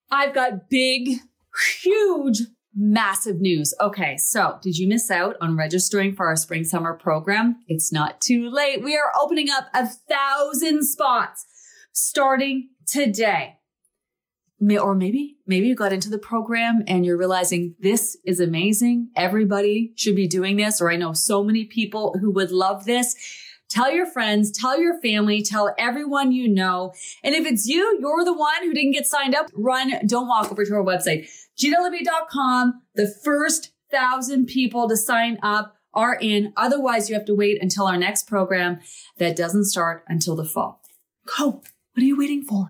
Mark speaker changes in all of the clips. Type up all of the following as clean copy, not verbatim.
Speaker 1: I've got big, huge, massive news. Okay, so did you miss out on registering for our spring summer program? It's not too late. We are opening up 1,000 spots starting today. Or maybe you got into the program and you're realizing this is amazing. Everybody should be doing this, or I know so many people who would love this. Tell your friends, tell your family, tell everyone you know. And if it's you're the one who didn't get signed up, don't walk over to our website, GinaLibby.com. The first 1,000 people to sign up are in. Otherwise, you have to wait until our next program that doesn't start until the fall. Go. What are you waiting for?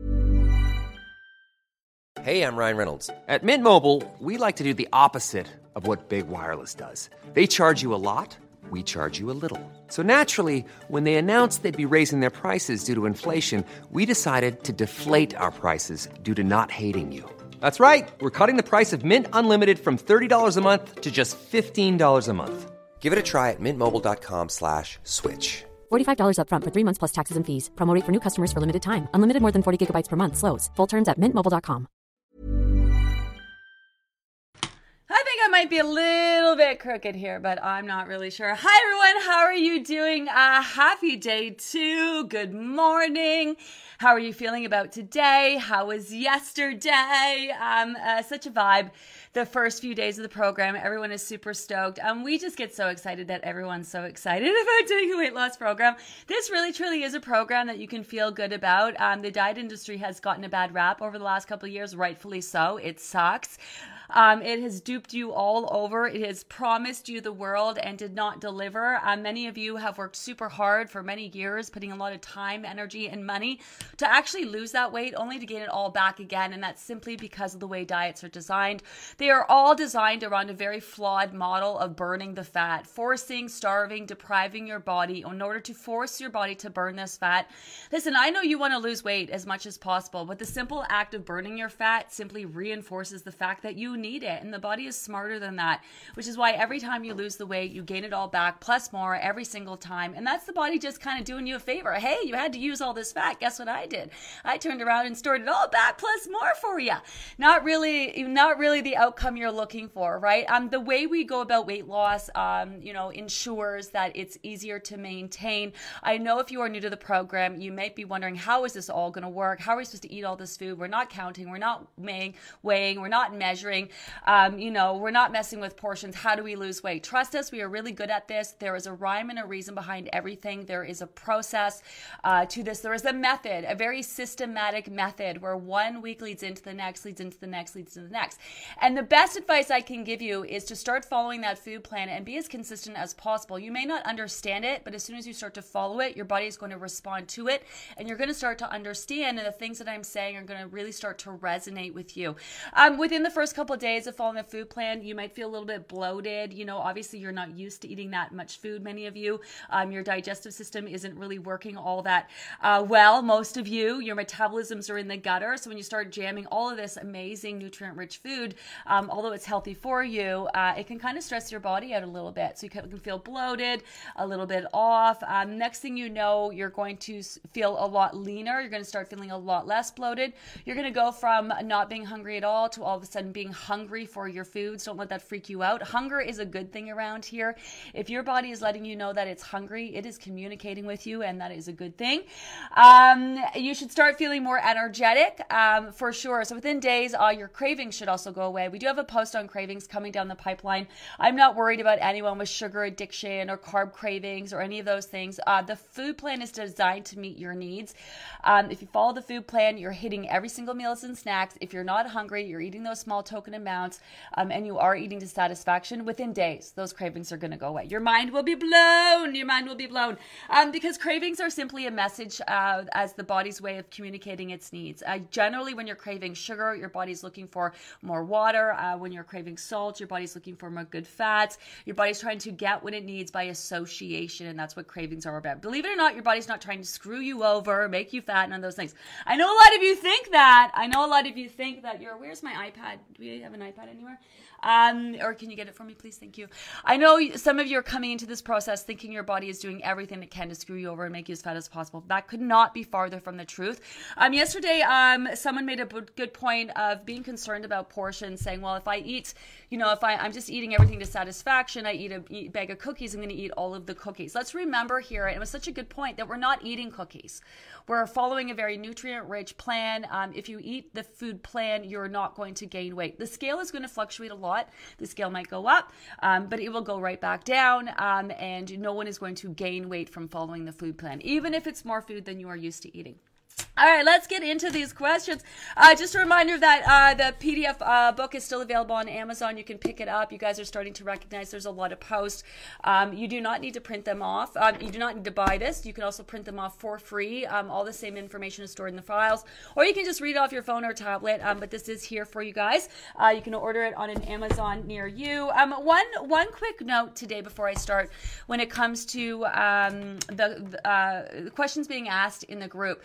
Speaker 2: Hey, I'm Ryan Reynolds. At Mint Mobile, we like to do the opposite of what Big Wireless does. They charge you a lot. We charge you a little. So naturally, when they announced they'd be raising their prices due to inflation, we decided to deflate our prices due to not hating you. That's right. We're cutting the price of Mint Unlimited from $30 a month to just $15 a month. Give it a try at mintmobile.com/switch.
Speaker 3: $45 up front for 3 months plus taxes and fees. Promo rate for new customers for limited time. Unlimited more than 40 gigabytes per month. Slows full terms at mintmobile.com.
Speaker 4: I think I might be a little bit crooked here, but I'm not really sure. Hi, everyone. How are you doing? Happy day 2. Good morning. How are you feeling about today? How was yesterday? Such a vibe. The first few days of the program, everyone is super stoked. We just get so excited that everyone's so excited about doing a weight loss program. This really, truly is a program that you can feel good about. The diet industry has gotten a bad rap over the last couple of years, rightfully so. It sucks. It has duped you all over. It has promised you the world and did not deliver. Many of you have worked super hard for many years, putting a lot of time, energy, and money to actually lose that weight, only to gain it all back again. And that's simply because of the way diets are designed. They are all designed around a very flawed model of burning the fat, forcing, starving, depriving your body in order to force your body to burn this fat. Listen, I know you want to lose weight as much as possible, but the simple act of burning your fat simply reinforces the fact that you need it, and the body is smarter than that, which is why every time you lose the weight, you gain it all back plus more every single time. And that's the body just kind of doing you a favor. Hey, you had to use all this fat. Guess what I did? I turned around and stored it all back plus more for you. Not really the outcome you're looking for, right? The way we go about weight loss, ensures that it's easier to maintain. I know if you are new to the program, you might be wondering, how is this all going to work? How are we supposed to eat all this food? We're not counting, we're not weighing, we're not measuring. We're not messing with portions. How do we lose weight? Trust us, we are really good at this. There is a rhyme and a reason behind everything. There is a process to this. There is a method, a very systematic method where 1 week leads into the next, leads into the next, leads into the next. And the best advice I can give you is to start following that food plan and be as consistent as possible. You may not understand it, but as soon as you start to follow it, your body is going to respond to it, and you're going to start to understand, and the things that I'm saying are going to really start to resonate with you. Within the first couple of days of following the food plan, you might feel a little bit bloated. Obviously you're not used to eating that much food, many of you. Your digestive system isn't really working all that well. Most of you, your metabolisms are in the gutter. So when you start jamming all of this amazing nutrient-rich food, although it's healthy for you, it can kind of stress your body out a little bit. So you can feel bloated, a little bit off. Next thing you know, you're going to feel a lot leaner. You're going to start feeling a lot less bloated. You're going to go from not being hungry at all to all of a sudden being hungry for your foods. Don't let that freak you out. Hunger is a good thing around here. If your body is letting you know that it's hungry, it is communicating with you, and that is a good thing. You should start feeling more energetic for sure. So within days, your cravings should also go away. We do have a post on cravings coming down the pipeline. I'm not worried about anyone with sugar addiction or carb cravings or any of those things. The food plan is designed to meet your needs. If you follow the food plan, you're hitting every single meals and snacks. If you're not hungry, you're eating those small token amounts, and you are eating to satisfaction, within days, those cravings are going to go away. Your mind will be blown. Because cravings are simply a message as the body's way of communicating its needs. Generally, when you're craving sugar, your body's looking for more water. When you're craving salt, your body's looking for more good fats. Your body's trying to get what it needs by association, and that's what cravings are about. Believe it or not, your body's not trying to screw you over, make you fat, none of those things. I know a lot of you think that. Where's my iPad? have an iPad anywhere? Or can you get it for me, please? Thank you. I know some of you are coming into this process thinking your body is doing everything it can to screw you over and make you as fat as possible. That could not be farther from the truth. Yesterday, someone made a good point of being concerned about portions, saying, well, if I eat, if I'm just eating everything to satisfaction, I eat a bag of cookies, I'm going to eat all of the cookies. Let's remember here, and it was such a good point, that we're not eating cookies. We're following a very nutrient-rich plan. If you eat the food plan, you're not going to gain weight. The scale is going to fluctuate a lot. The scale might go up, but it will go right back down, and no one is going to gain weight from following the food plan, even if it's more food than you are used to eating. All right, let's get into these questions. Just a reminder that the PDF book is still available on Amazon. You can pick it up. You guys are starting to recognize there's a lot of posts. You do not need to print them off. You do not need to buy this. You can also print them off for free. All the same information is stored in the files. Or you can just read it off your phone or tablet, but this is here for you guys. You can order it on an Amazon near you. One quick note today before I start when it comes to the questions being asked in the group.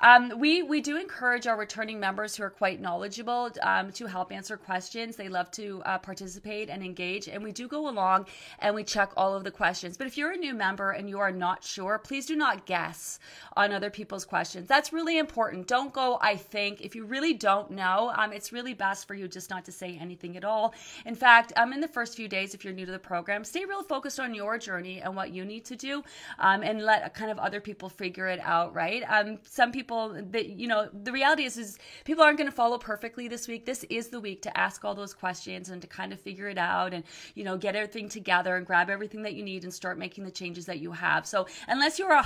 Speaker 4: We do encourage our returning members who are quite knowledgeable to help answer questions. They love to participate and engage, and we do go along and we check all of the questions. But if you're a new member and you are not sure, please do not guess on other people's questions. That's really important. Don't go, I think. If you really don't know, it's really best for you just not to say anything at all. In fact, in the first few days, if you're new to the program, stay real focused on your journey and what you need to do, and let kind of other people figure it out, right? Some people, the reality is people aren't going to follow perfectly this week. This is the week to ask all those questions and to kind of figure it out and, get everything together and grab everything that you need and start making the changes that you have. So unless you're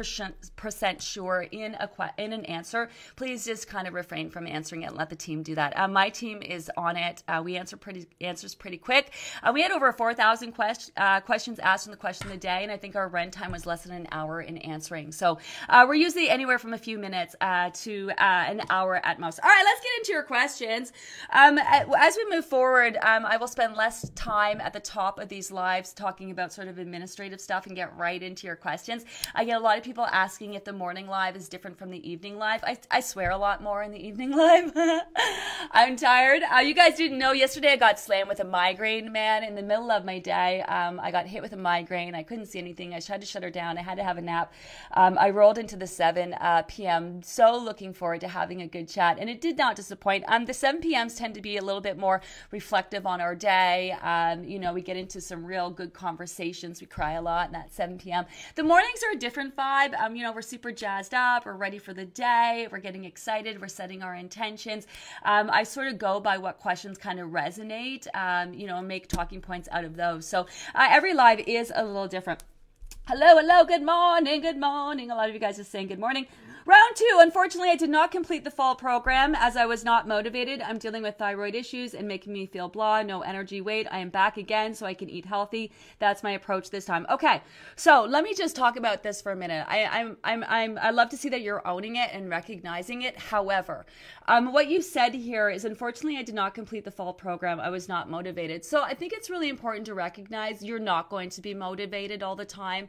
Speaker 4: 100% sure in an answer, please just kind of refrain from answering it and let the team do that. My team is on it. We answers pretty quick. We had over 4,000 questions asked in the question of the day, and I think our run time was less than an hour in answering. So we're usually anywhere from a few minutes to an hour at most. All right, let's get into your questions. As we move forward, I will spend less time at the top of these lives talking about sort of administrative stuff and get right into your questions. I get a lot of people asking if the morning live is different from the evening live. I swear a lot more in the evening live. I'm tired. You guys didn't know, yesterday I got slammed with a migraine, man. In the middle of my day, I got hit with a migraine. I couldn't see anything. I tried to shut her down. I had to have a nap. I rolled into the 7 p.m. So looking forward to having a good chat, and it did not disappoint. The 7 p.m.s tend to be a little bit more reflective on our day. We get into some real good conversations. We cry a lot in that 7 p.m. The mornings are a different vibe. We're super jazzed up. We're ready for the day. We're getting excited. We're setting our intentions. I sort of go by what questions kind of resonate, and make talking points out of those. So every live is a little different. Hello, good morning. A lot of you guys are saying good morning. Round 2. Unfortunately, I did not complete the fall program as I was not motivated. I'm dealing with thyroid issues and making me feel blah, no energy, weight. I am back again so I can eat healthy. That's my approach this time. Okay, so let me just talk about this for a minute. I love to see that you're owning it and recognizing it. However, what you said here is, unfortunately, I did not complete the fall program. I was not motivated. So I think it's really important to recognize you're not going to be motivated all the time.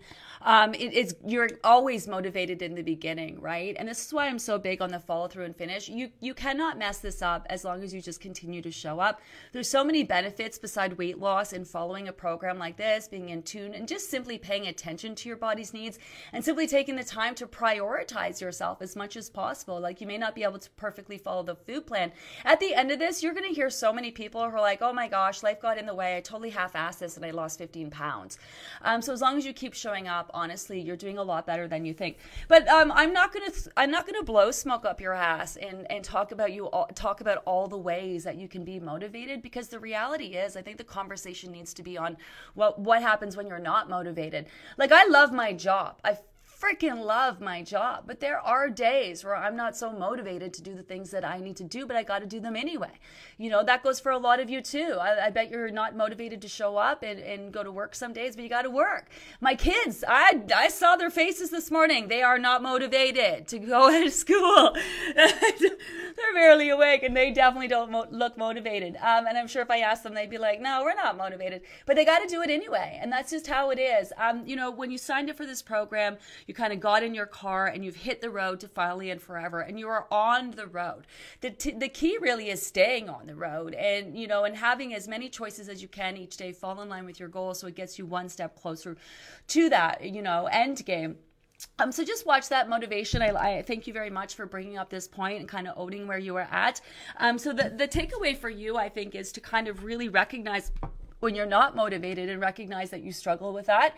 Speaker 4: You're always motivated in the beginning, right? And this is why I'm so big on the follow through and finish. You cannot mess this up as long as you just continue to show up. There's so many benefits beside weight loss in following a program like this, being in tune, and just simply paying attention to your body's needs and simply taking the time to prioritize yourself as much as possible. Like, you may not be able to perfectly follow the food plan. At the end of this, you're going to hear so many people who are like, oh my gosh, life got in the way. I totally half-assed this and I lost 15 pounds. So as long as you keep showing up, honestly, you're doing a lot better than you think. But I'm not going to blow smoke up your ass and talk about all the ways that you can be motivated, because the reality is, I think the conversation needs to be on what happens when you're not motivated. Like, I love my job. I freaking love my job, but there are days where I'm not so motivated to do the things that I need to do, but I got to do them anyway. That goes for a lot of you too. I bet you're not motivated to show up and go to work some days, but you got to work. My kids, I saw their faces this morning. They are not motivated to go to school. They're barely awake, and they definitely don't look motivated. And I'm sure if I asked them, they'd be like, no, we're not motivated, but they got to do it anyway. And that's just how it is. When you signed up for this program, you kind of got in your car and you've hit the road to finally and forever, and you are on the road. The key really is staying on the road, and and having as many choices as you can each day, fall in line with your goals, so it gets you one step closer to that end game. So just watch that motivation. I thank you very much for bringing up this point and kind of owning where you are at. So the takeaway for you, I think, is to kind of really recognize when you're not motivated and recognize that you struggle with that,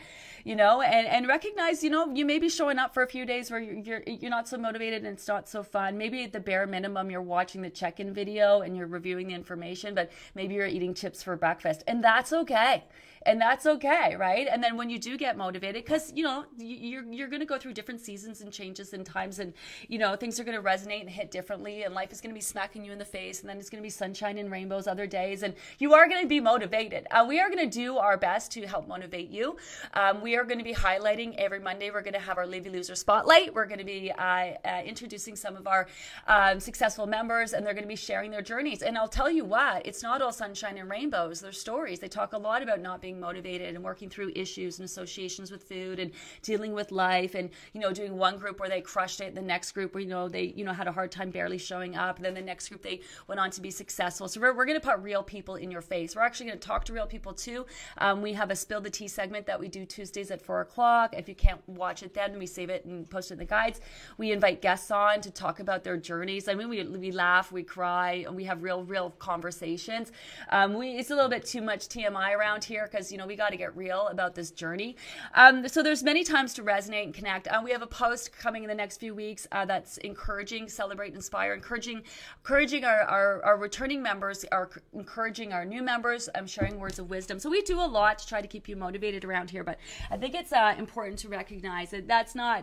Speaker 4: and recognize, you may be showing up for a few days where you're not so motivated and it's not so fun. Maybe at the bare minimum, you're watching the check-in video and you're reviewing the information, but maybe you're eating chips for breakfast, and that's okay. And that's okay, right? And then when you do get motivated, because, you're going to go through different seasons and changes and times, and, things are going to resonate and hit differently, and life is going to be smacking you in the face, and then it's going to be sunshine and rainbows other days, and you are going to be motivated. We are going to do our best to help motivate you. We are going to be highlighting every Monday. We're going to have our Livy Loser Spotlight. We're going to be introducing some of our successful members, and they're going to be sharing their journeys. And I'll tell you what, it's not all sunshine and rainbows. There's stories. They talk a lot about not being motivated and working through issues and associations with food and dealing with life, and doing one group where they crushed it, the next group where they had a hard time barely showing up, and then the next group they went on to be successful. So we're going to put real people in your face. We're actually going to talk to real people too. We have a Spill the Tea segment that we do Tuesdays at 4:00. If you can't watch it then, we save it and post it in the guides. We invite guests on to talk about their journeys. I mean, we laugh, we cry, and we have real conversations. It's a little bit too much TMI around here, because we got to get real about this journey. So there's many times to resonate and connect. We have a post coming in the next few weeks that's encouraging, celebrate, inspire, encouraging our returning members, encouraging our new members. I'm sharing words of wisdom. So we do a lot to try to keep you motivated around here, but I think it's important to recognize that that's not,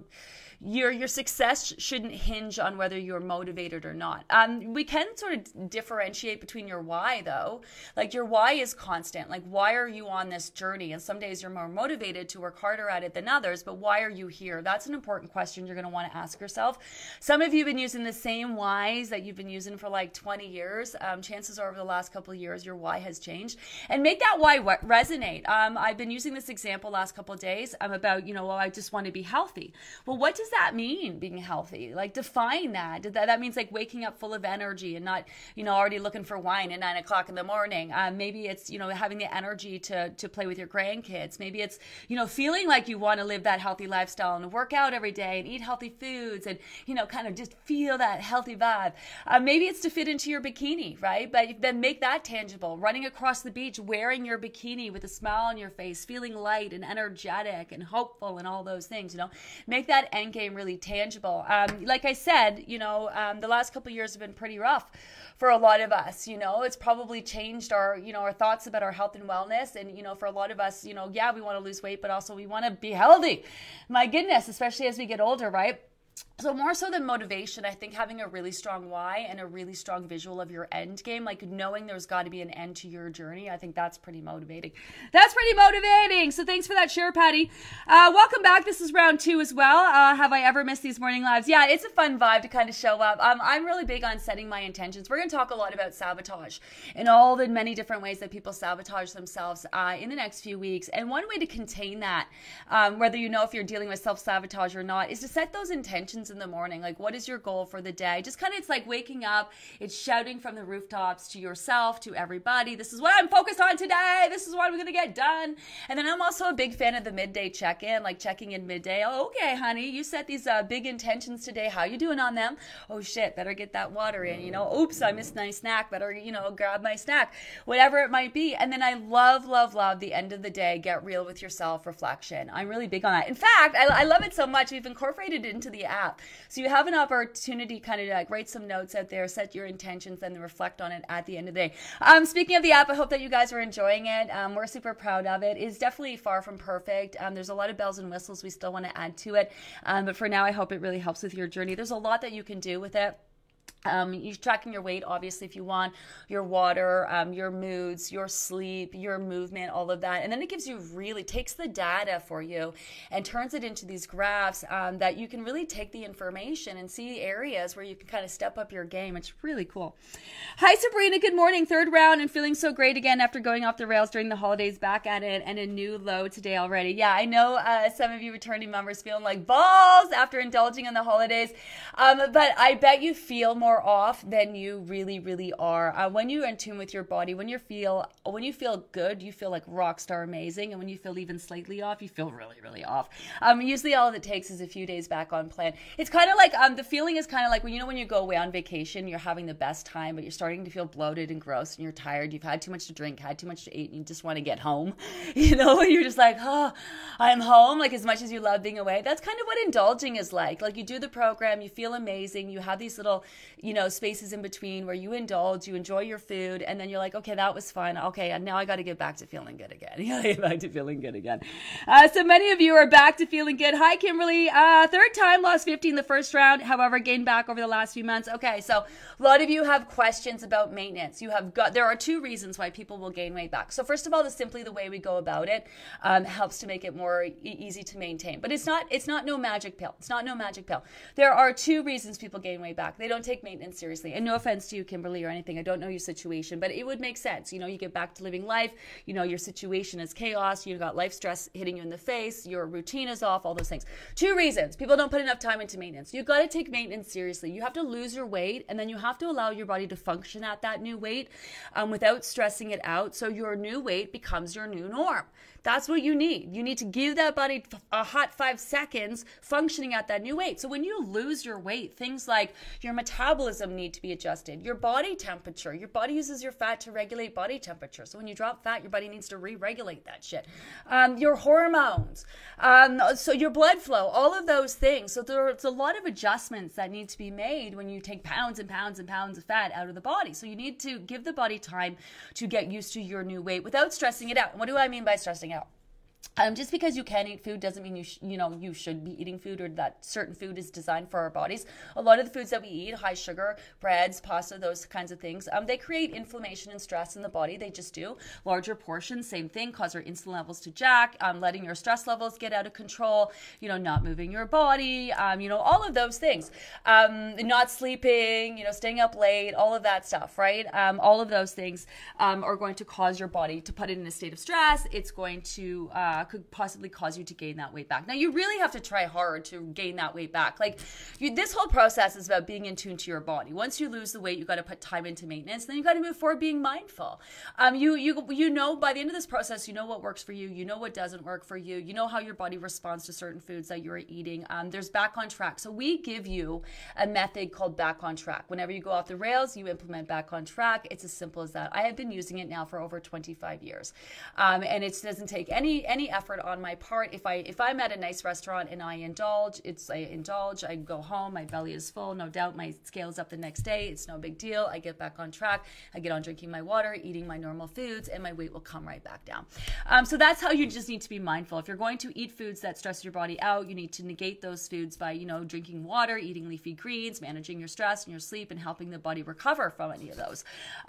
Speaker 4: your success shouldn't hinge on whether you're motivated or not. We can sort of differentiate between your why, though. Like, your why is constant. Like, why are you on this journey? And some days you're more motivated to work harder at it than others, but why are you here? That's an important question you're going to want to ask yourself. Some of you have been using the same whys that you've been using for like 20 years. Chances are over the last couple of years, your why has changed. And make that why resonate. I've been using this example last couple of days about, I just want to be healthy. Well, what does that mean, being healthy? Like, define that. That means like waking up full of energy and not, already looking for wine at 9 o'clock in the morning. Maybe it's, having the energy to play with your grandkids. Maybe it's, feeling like you want to live that healthy lifestyle and work out every day and eat healthy foods and, kind of just feel that healthy vibe. Maybe it's to fit into your bikini, right? But then make that tangible. Running across the beach, wearing your bikini with a smile on your face, feeling light and energetic and hopeful and all those things, make that end game really tangible. Like I said, the last couple of years have been pretty rough for a lot of us. It's probably changed our thoughts about our health and wellness. And, for a lot of us, we want to lose weight, but also we want to be healthy. My goodness, especially as we get older, right? So more so than motivation, I think having a really strong why and a really strong visual of your end game, like knowing there's got to be an end to your journey, I think that's pretty motivating. That's pretty motivating. So thanks for that share, Patty. Welcome back. This is round 2 as well. Have I ever missed these morning lives? Yeah, it's a fun vibe to kind of show up. I'm really big on setting my intentions. We're going to talk a lot about sabotage and all the many different ways that people sabotage themselves in the next few weeks. And one way to contain that, whether if you're dealing with self-sabotage or not, is to set those intentions in the morning. Like, what is your goal for the day? Just kind of, it's like waking up, it's shouting from the rooftops to yourself, to everybody. This is what I'm focused on today. This is what I'm going to get done. And then I'm also a big fan of the midday check-in, like checking in midday. Oh, okay, honey, you set these big intentions today. How you doing on them? Oh shit, better get that water in, oops, I missed my snack. Better, grab my snack, whatever it might be. And then I love the end of the day, get real with yourself reflection. I'm really big on that. In fact, I love it so much. We've incorporated it into the app. So you have an opportunity kind of to like write some notes out there, set your intentions, and then reflect on it at the end of the day. Speaking of the app, I hope that you guys are enjoying it. We're super proud of it. It's definitely far from perfect. There's a lot of bells and whistles we still want to add to it. But for now, I hope it really helps with your journey. There's a lot that you can do with it. You're tracking your weight, obviously, if you want, your water, your moods, your sleep, your movement, all of that. And then it gives you takes the data for you and turns it into these graphs that you can really take the information and see areas where you can kind of step up your game. It's really cool. Hi, Sabrina. Good morning. Third round and feeling so great again after going off the rails during the holidays. Back at it and a new low today already. Yeah, I know some of you returning members feeling like balls after indulging in the holidays. But I bet you feel more off than you really are. When you're in tune with your body, when you feel good, you feel like rock star amazing, and when you feel even slightly off, you feel really off. Usually all it takes is a few days back on plan. It's kind of like the feeling is kind of like when you go away on vacation, you're having the best time, but you're starting to feel bloated and gross, and you're tired. You've had too much to drink, had too much to eat, and you just want to get home. You're just like, oh, I'm home. Like, as much as you love being away, that's kind of what indulging is like. Like, you do the program, you feel amazing, you have these little spaces in between where you indulge, you enjoy your food, and then you're like, okay, that was fun. Okay, and now I got to get back to feeling good again. So many of you are back to feeling good. Hi, Kimberly. Third time, lost 50 in the first round. However, gained back over the last few months. Okay, so a lot of you have questions about maintenance. There are two reasons why people will gain weight back. So first of all, simply the way we go about it helps to make it more easy to maintain. But it's not no magic pill. It's not no magic pill. There are two reasons people gain weight back. They don't take maintenance seriously. And no offense to you, Kimberly, or anything. I don't know your situation, but it would make sense. You get back to living life. Your situation is chaos. You've got life stress hitting you in the face. Your routine is off, all those things. Two reasons. People don't put enough time into maintenance. You've got to take maintenance seriously. You have to lose your weight, and then you have to allow your body to function at that new weight without stressing it out. So your new weight becomes your new norm. That's what you need. You need to give that body a hot 5 seconds functioning at that new weight. So when you lose your weight, things like your metabolism need to be adjusted, your body temperature. Your body uses your fat to regulate body temperature. So when you drop fat, your body needs to re-regulate that shit. Your hormones, so your blood flow, all of those things. So there's a lot of adjustments that need to be made when you take pounds and pounds and pounds of fat out of the body. So you need to give the body time to get used to your new weight without stressing it out. And what do I mean by stressing out? Just because you can eat food doesn't mean you should be eating food, or that certain food is designed for our bodies. A lot of the foods that we eat, high sugar, breads, pasta, those kinds of things, they create inflammation and stress in the body. They just do. Larger portions, same thing, cause our insulin levels to jack, letting your stress levels get out of control, not moving your body, all of those things. Not sleeping, staying up late, all of that stuff, right? All of those things are going to cause your body to put it in a state of stress. It's going to could possibly cause you to gain that weight back. Now, you really have to try hard to gain that weight back. This whole process is about being in tune to your body. Once you lose the weight, you got to put time into maintenance. Then you got to move forward being mindful. You know, by the end of this process, you know what works for you. You know what doesn't work for you. You know how your body responds to certain foods that you're eating. There's Back on Track. So we give you a method called Back on Track. Whenever you go off the rails, you implement Back on Track. It's as simple as that. I have been using it now for over 25 years. And it doesn't take any effort on my part. If I'm at a nice restaurant and I indulge, I go home, my belly is full, no doubt my scale is up the next day. It's no big deal. I get back on track. I get on drinking my water, eating my normal foods, and my weight will come right back down. So that's how you just need to be mindful. If you're going to eat foods that stress your body out, you need to negate those foods by, drinking water, eating leafy greens, managing your stress and your sleep, and helping the body recover from any of those.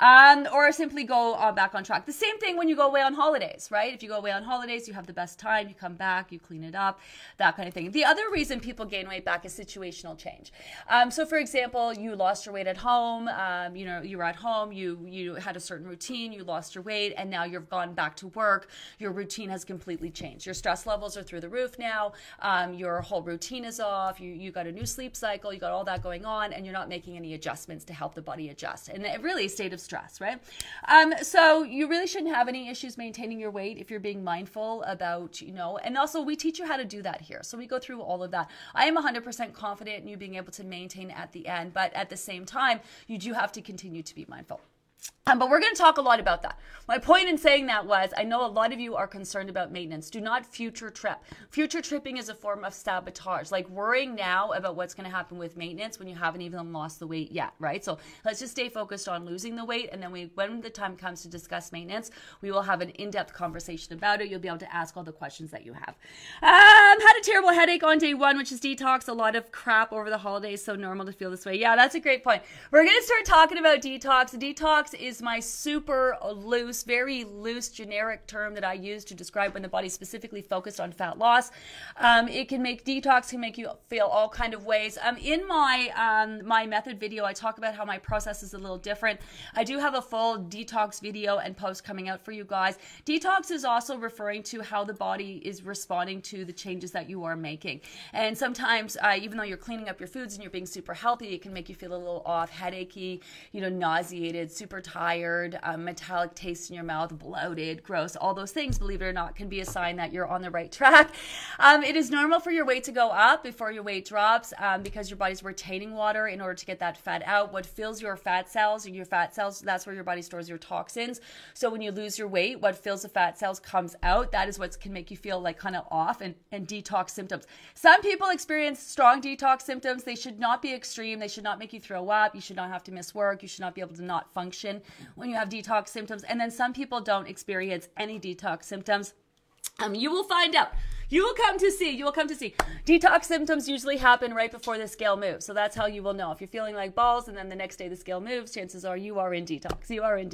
Speaker 4: Or simply go back on track. The same thing when you go away on holidays, right? If you go away on holidays, you have the best time, you come back, you clean it up, that kind of thing. The other reason people gain weight back is situational change. So for example, you lost your weight at home, you were at home, you had a certain routine, you lost your weight, and now you've gone back to work. Your routine has completely changed. Your stress levels are through the roof now. Your whole routine is off. You got a new sleep cycle, you got all that going on, and you're not making any adjustments to help the body adjust. And it really is a state of stress, right? So you really shouldn't have any issues maintaining your weight if you're being mindful about, and also we teach you how to do that here. So we go through all of that. I am 100% confident in you being able to maintain at the end, but at the same time, you do have to continue to be mindful. But we're going to talk a lot about that. My point in saying that was, I know a lot of you are concerned about maintenance. Do not future trip. Future tripping is a form of sabotage, like worrying now about what's going to happen with maintenance when you haven't even lost the weight yet, right? So let's just stay focused on losing the weight. And then when the time comes to discuss maintenance, we will have an in-depth conversation about it. You'll be able to ask all the questions that you have. Had a terrible headache on day 1, which is detox. A lot of crap over the holidays. So normal to feel this way. Yeah, that's a great point. We're going to start talking about detox. Detox is my super loose, very loose generic term that I use to describe when the body's specifically focused on fat loss. It can make detox, can make you feel all kind of ways. In my method video, I talk about how my process is a little different. I do have a full detox video and post coming out for you guys. Detox is also referring to how the body is responding to the changes that you are making. And sometimes, even though you're cleaning up your foods and you're being super healthy, it can make you feel a little off, headachy, nauseated, super tired, metallic taste in your mouth, bloated, gross, all those things, believe it or not, can be a sign that you're on the right track. It is normal for your weight to go up before your weight drops because your body's retaining water in order to get that fat out. What fills your fat cells, that's where your body stores your toxins. So when you lose your weight, what fills the fat cells comes out. That is what can make you feel like kind of off and detox symptoms. Some people experience strong detox symptoms. They should not be extreme. They should not make you throw up. You should not have to miss work. You should not be able to not function when you have detox symptoms. And then some people don't experience any detox symptoms. You will find out. You will come to see. Detox symptoms usually happen right before the scale moves. So that's how you will know. If you're feeling like balls and then the next day the scale moves, chances are you are in detox.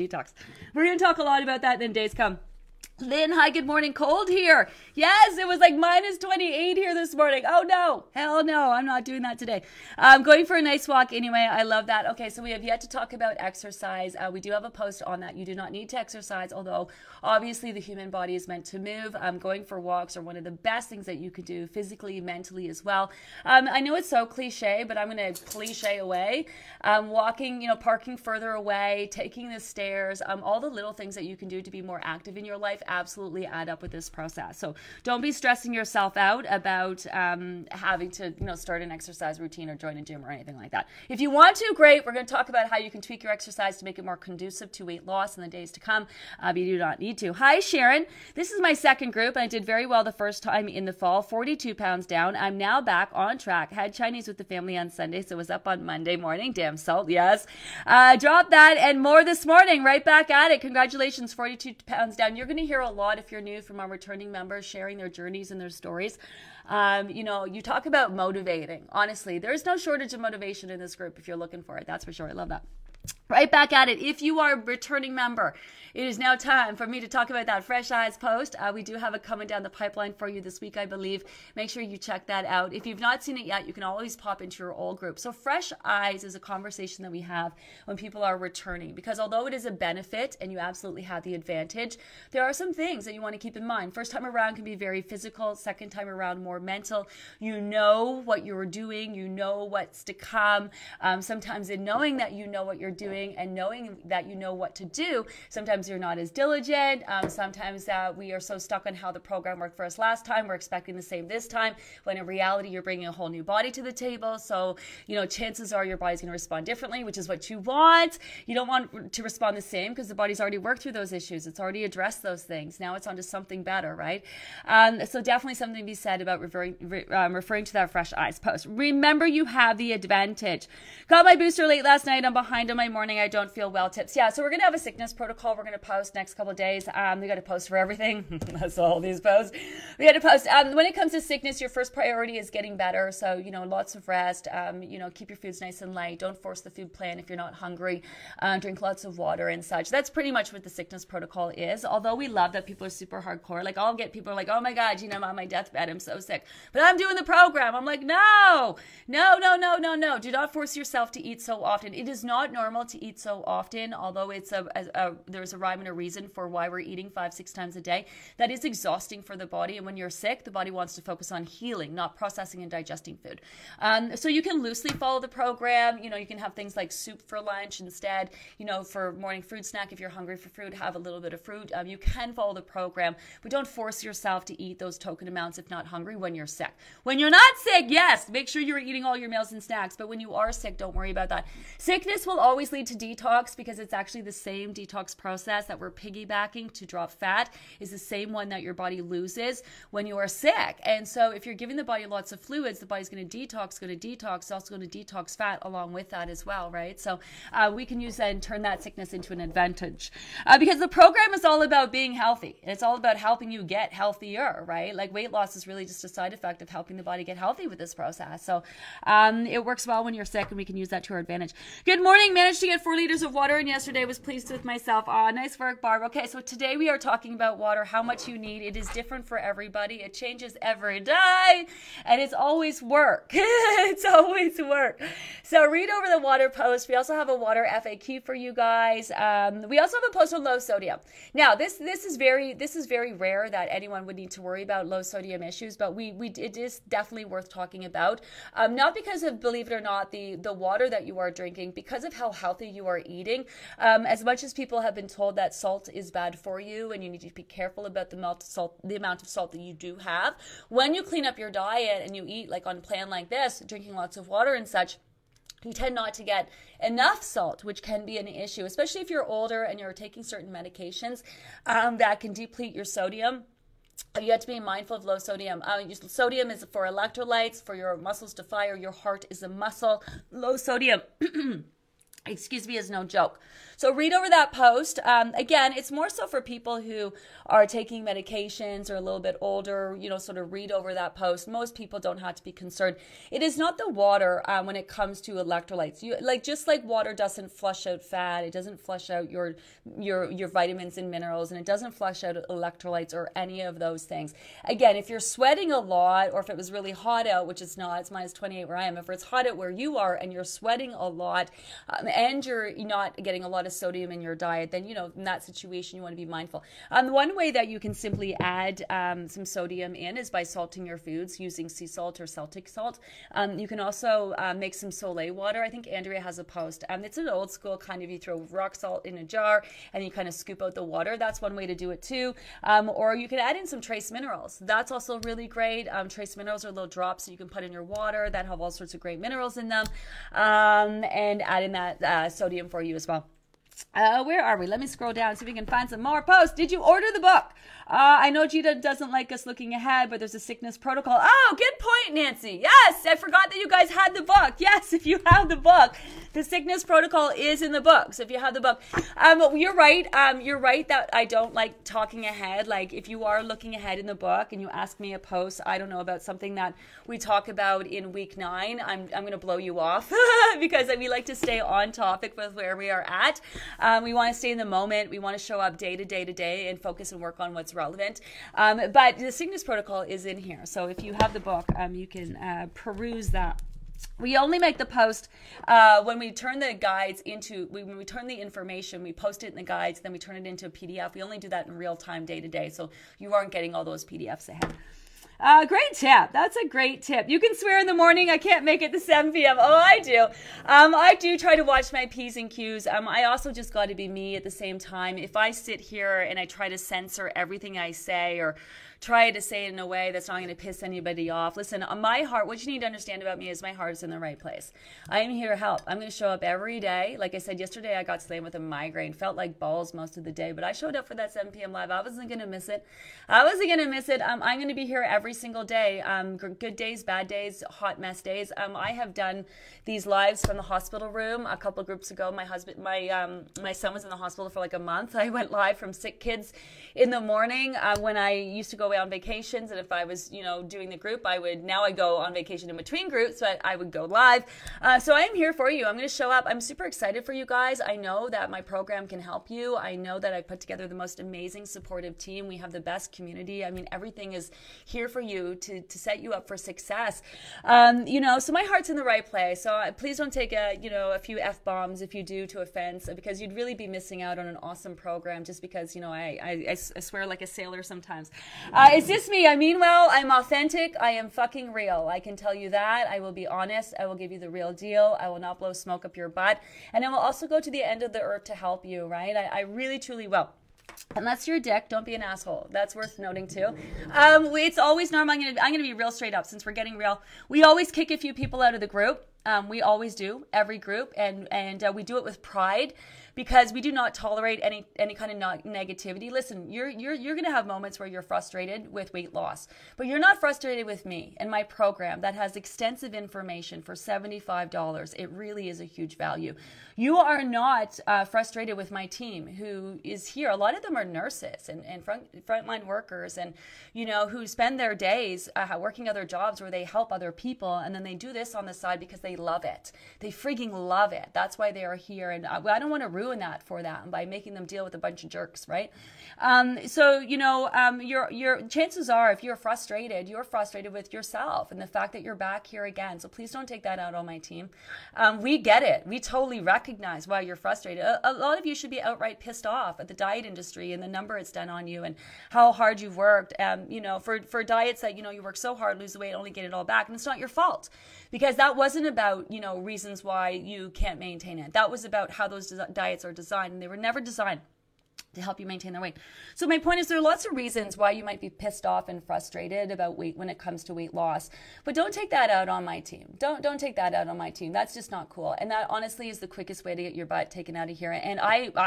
Speaker 4: We're going to talk a lot about that in days come. Lynn, hi, good morning. Cold here. Yes, it was like minus 28 here this morning. Oh no, hell no, I'm not doing that today. I'm going for a nice walk anyway. I love that. Okay, so we have yet to talk about exercise. We do have a post on that. You do not need to exercise, although obviously the human body is meant to move. Going for walks are one of the best things that you could do physically, mentally as well. I know it's so cliche, but I'm going to cliche away. Walking, parking further away, taking the stairs, all the little things that you can do to be more active in your life absolutely add up with this process. So don't be stressing yourself out about having to, start an exercise routine or join a gym or anything like that. If you want to, great. We're going to talk about how you can tweak your exercise to make it more conducive to weight loss in the days to come. But you do not need to. Hi, Sharon. This is my second group, and I did very well the first time in the fall, 42 pounds down. I'm now back on track. Had Chinese with the family on Sunday, so was up on Monday morning. Damn salt, yes. Dropped that and more this morning. Right back at it. Congratulations, 42 pounds down. You're going to hear a lot if you're new from our returning members sharing their journeys and their stories. You talk about motivating. Honestly, there's no shortage of motivation in this group if you're looking for it. That's for sure. I love that. Right back at it. If you are a returning member, it is now time for me to talk about that Fresh Eyes post. We do have it coming down the pipeline for you this week, I believe. Make sure you check that out. If you've not seen it yet, you can always pop into your old group. So Fresh Eyes is a conversation that we have when people are returning, because although it is a benefit and you absolutely have the advantage, there are some things that you want to keep in mind. First time around can be very physical. Second time around, more mental. You know what you're doing. You know what's to come. Sometimes in knowing that you know what you're doing and knowing that you know what to do, sometimes you're not as diligent. Sometimes we are so stuck on how the program worked for us last time, we're expecting the same this time, when in reality you're bringing a whole new body to the table. So chances are your body's going to respond differently, which is what you want. You don't want to respond the same because the body's already worked through those issues. It's already addressed those things. Now it's on to something better, right? So definitely something to be said about referring to that Fresh Eyes post. Remember, you have the advantage. Got my booster late last night. I'm behind on my morning. I don't feel well tips. Yeah, so we're going to have a sickness protocol we're going to post next couple of days. We got to post for everything. That's all these posts. We got to post. When it comes to sickness, your first priority is getting better. So, lots of rest. Keep your foods nice and light. Don't force the food plan if you're not hungry. Drink lots of water and such. That's pretty much what the sickness protocol is. Although we love that people are super hardcore. Like, I'll get people like, oh my God, I'm on my deathbed. I'm so sick. But I'm doing the program. I'm like, no. Do not force yourself to eat so often. It is not normal to eat so often, although it's there's a rhyme and a reason for why we're eating 5-6 times a day. That is exhausting for the body. And when you're sick, the body wants to focus on healing, not processing and digesting food. So you can loosely follow the program. You can have things like soup for lunch instead. For morning fruit snack, if you're hungry for fruit, have a little bit of fruit. You can follow the program, but don't force yourself to eat those token amounts if not hungry when you're sick. When you're not sick, yes, make sure you're eating all your meals and snacks. But when you are sick, don't worry about that. Sickness will always lead into detox because it's actually the same detox process that we're piggybacking to drop fat is the same one that your body loses when you are sick. And so if you're giving the body lots of fluids, the body's going to detox, it's also going to detox fat along with that as well, right? So we can use that and turn that sickness into an advantage because the program is all about being healthy. It's all about helping you get healthier, right? Like weight loss is really just a side effect of helping the body get healthy with this process. So it works well when you're sick, and we can use that to our advantage. Good morning. Managed to get 4 liters of water, and yesterday was pleased with myself. Nice work, Barb. Okay, so today we are talking about water, how much you need. It is different for everybody. It changes every day, and it's always work. It's always work. So read over the water post. We also have a water FAQ for you guys. We also have a post on low sodium. Now, this is very rare that anyone would need to worry about low sodium issues, but it is definitely worth talking about. Not because of, believe it or not, the water that you are drinking, because of how healthy you are eating. As much as people have been told that salt is bad for you and you need to be careful about the amount of salt that you do have, when you clean up your diet and you eat like on a plan like this, drinking lots of water and such, you tend not to get enough salt, which can be an issue, especially if you're older and you're taking certain medications that can deplete your sodium. You have to be mindful of low sodium. Sodium is for electrolytes, for your muscles to fire. Your heart is a muscle. Low sodium is no joke. So read over that post. Again, it's more so for people who are taking medications or a little bit older, sort of read over that post. Most people don't have to be concerned. It is not the water when it comes to electrolytes. Just like water doesn't flush out fat, it doesn't flush out your vitamins and minerals, and it doesn't flush out electrolytes or any of those things. Again, if you're sweating a lot, or if it was really hot out, which it's not, it's minus 28 where I am. If it's hot out where you are and you're sweating a lot, and you're not getting a lot of sodium in your diet, then, in that situation, you want to be mindful. One way that you can simply add some sodium in is by salting your foods using sea salt or Celtic salt. You can also make some Soleil water. I think Andrea has a post. It's an old school kind of, you throw rock salt in a jar and you kind of scoop out the water. That's one way to do it too. Or you can add in some trace minerals. That's also really great. Trace minerals are little drops that you can put in your water that have all sorts of great minerals in them, and add in that sodium for you as well. Where are we? Let me scroll down, see if we can find some more posts. Did you order the book? I know Gita doesn't like us looking ahead, but there's a sickness protocol. Oh, good point, Nancy. Yes, I forgot that you guys had the book. Yes, if you have the book, the sickness protocol is in the book. So if you have the book, you're right. You're right that I don't like talking ahead. Like if you are looking ahead in the book and you ask me a post, I don't know, about something that we talk about in week 9, I'm going to blow you off because we like to stay on topic with where we are at. We want to stay in the moment. We want to show up day to day and focus and work on what's relevant. But the sickness protocol is in here. So if you have the book, you can peruse that. We only make the post when we turn the guides when we turn the information, we post it in the guides, then we turn it into a PDF. We only do that in real time, day to day. So you aren't getting all those PDFs ahead. Great tip. That's a great tip. You can swear in the morning. I can't make it to 7 p.m. Oh, I do. I do try to watch my P's and Q's. I also just got to be me at the same time. If I sit here and I try to censor everything I say or try to say it in a way that's not going to piss anybody off. Listen, my heart, what you need to understand about me is my heart is in the right place. I am here to help. I'm going to show up every day. Like I said, yesterday I got slammed with a migraine. Felt like balls most of the day, but I showed up for that 7 p.m. live. I wasn't going to miss it. I'm going to be here every single day. Good days, bad days, hot mess days. I have done these lives from the hospital room a couple of groups ago. My son was in the hospital for like a month. I went live from sick kids in the morning when I used to go away on vacations, and if I was, doing the group, now I go on vacation in between groups, but I would go live. So I am here for you. I'm going to show up. I'm super excited for you guys. I know that my program can help you. I know that I put together the most amazing supportive team. We have the best community. I mean, everything is here for you to set you up for success. So my heart's in the right place. So please don't take a few F-bombs if you do to offense, because you'd really be missing out on an awesome program just because, I swear like a sailor sometimes. It's just me. I mean well. I'm authentic. I am fucking real. I can tell you that. I will be honest. I will give you the real deal. I will not blow smoke up your butt. And I will also go to the end of the earth to help you, right? I really, truly will. Unless you're a dick, don't be an asshole. That's worth noting too. It's always normal. I'm gonna be real straight up since we're getting real. We always kick a few people out of the group. We always do, every group, and we do it with pride, because we do not tolerate any kind of negativity. Listen, you're going to have moments where you're frustrated with weight loss, but you're not frustrated with me and my program that has extensive information for $75. It really is a huge value. You are not frustrated with my team who is here. A lot of them are nurses and frontline workers, and who spend their days working other jobs where they help other people, and then they do this on the side because they love it. They freaking love it. That's why they are here, and I don't want to ruin that for them by making them deal with a bunch of jerks, right? Your chances are, if you're frustrated with yourself and the fact that you're back here again. So please don't take that out on my team. We get it. We totally recognize why you're frustrated. A lot of you should be outright pissed off at the diet industry and the number it's done on you and how hard you've worked. For diets that you work so hard, lose the weight, only get it all back, and it's not your fault, because that wasn't about reasons why you can't maintain it. That was about how those diets are designed, and they were never designed to help you maintain their weight. So my point is, there are lots of reasons why you might be pissed off and frustrated about weight when it comes to weight loss, but don't take that out on my team. Don't take that out on my team. That's just not cool. And that honestly is the quickest way to get your butt taken out of here. And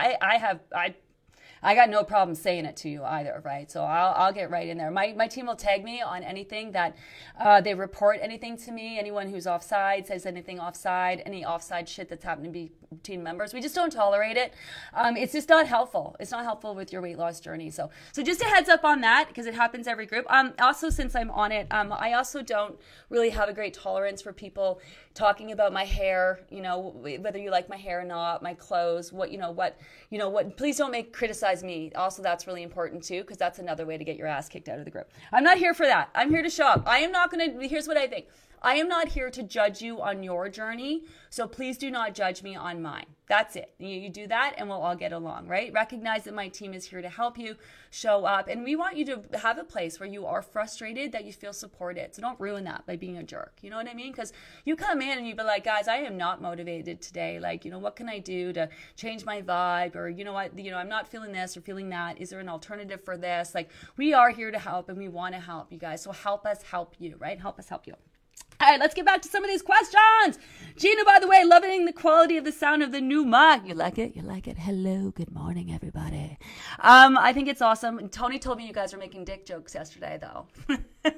Speaker 4: I got no problem saying it to you either, right? So I'll get right in there. My team will tag me on anything that they report anything to me. Anyone who's offside says anything offside, any offside shit that's happened to be team members. We just don't tolerate it. It's just not helpful. It's not helpful with your weight loss journey. So just a heads up on that, because it happens every group. Also, since I'm on it, I also don't really have a great tolerance for people talking about my hair, whether you like my hair or not, my clothes, what, please don't criticize me. Also, that's really important too, because that's another way to get your ass kicked out of the group. I'm not here for that. I'm here to show up. Here's what I think. I am not here to judge you on your journey, so please do not judge me on mine. That's it. You do that and we'll all get along, right? Recognize that my team is here to help you show up, and we want you to have a place where you are frustrated, that you feel supported. So don't ruin that by being a jerk. You know what I mean? Because you come in and you be like, guys, I am not motivated today. Like, what can I do to change my vibe? Or, I'm not feeling this or feeling that. Is there an alternative for this? Like, we are here to help, and we want to help you guys. So help us help you, right? Help us help you. All right, let's get back to some of these questions. Gina, by the way, loving the quality of the sound of the new mic. You like it? You like it? Hello, good morning, everybody. I think it's awesome. Tony told me you guys were making dick jokes yesterday, though. I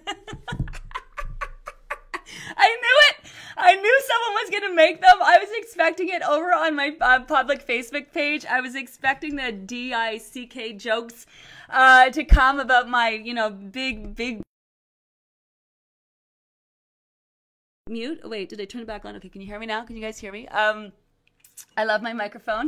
Speaker 4: knew it. I knew someone was going to make them. I was expecting it over on my public Facebook page. I was expecting the DICK jokes to come about my, big mute. Oh, wait, did I turn it back on? Okay, can you hear me now? Can you guys hear me? I love my microphone.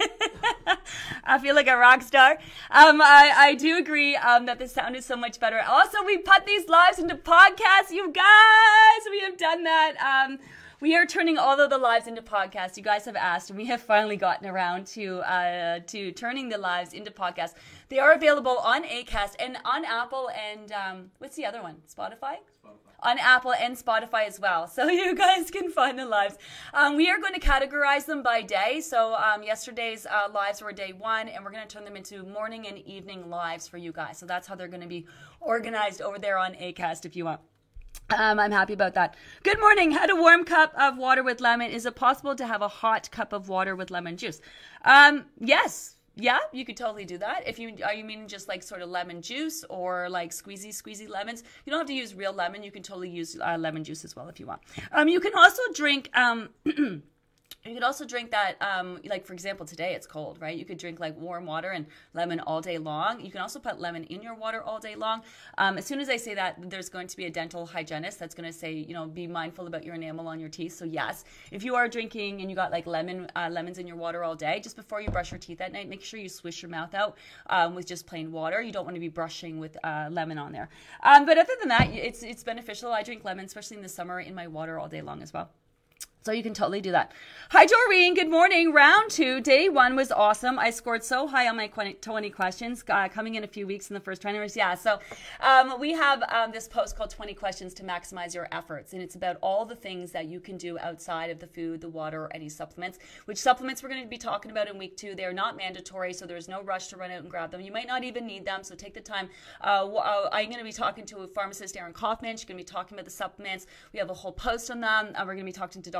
Speaker 4: I feel like a rock star. I do agree that the sound is so much better. Also, we put these lives into podcasts, you guys. We have done that. We are turning all of the lives into podcasts. You guys have asked, and we have finally gotten around to turning the lives into podcasts. They are available on Acast and on Apple and what's the other one? Spotify? On Apple and Spotify as well. So you guys can find the lives. We are going to categorize them by day. So yesterday's lives were day 1, and we're going to turn them into morning and evening lives for you guys. So that's how they're going to be organized over there on Acast if you want. I'm happy about that. Good morning. Had a warm cup of water with lemon. Is it possible to have a hot cup of water with lemon juice? Yes. Yeah, you could totally do that. Are you meaning just like sort of lemon juice or like squeezy lemons? You don't have to use real lemon. You can totally use lemon juice as well if you want. You can also drink You could also drink that, like for example, today it's cold, right? You could drink like warm water and lemon all day long. You can also put lemon in your water all day long. As soon as I say that, there's going to be a dental hygienist that's going to say, be mindful about your enamel on your teeth. So yes, if you are drinking and you got like lemons in your water all day, just before you brush your teeth at night, make sure you swish your mouth out with just plain water. You don't want to be brushing with lemon on there. But other than that, it's beneficial. I drink lemon, especially in the summer, in my water all day long as well. So you can totally do that. Hi, Doreen. Good morning. Round 2, day 1 was awesome. I scored so high on my 20 questions, coming in a few weeks in the first 20 hours. Yeah, so we have this post called 20 Questions to Maximize Your Efforts, and it's about all the things that you can do outside of the food, the water, or any supplements, which supplements we're going to be talking about in week 2. They're not mandatory, so there's no rush to run out and grab them. You might not even need them, so take the time. I'm going to be talking to pharmacist Erin Kaufman. She's going to be talking about the supplements. We have a whole post on them. We're going to be talking to Dr.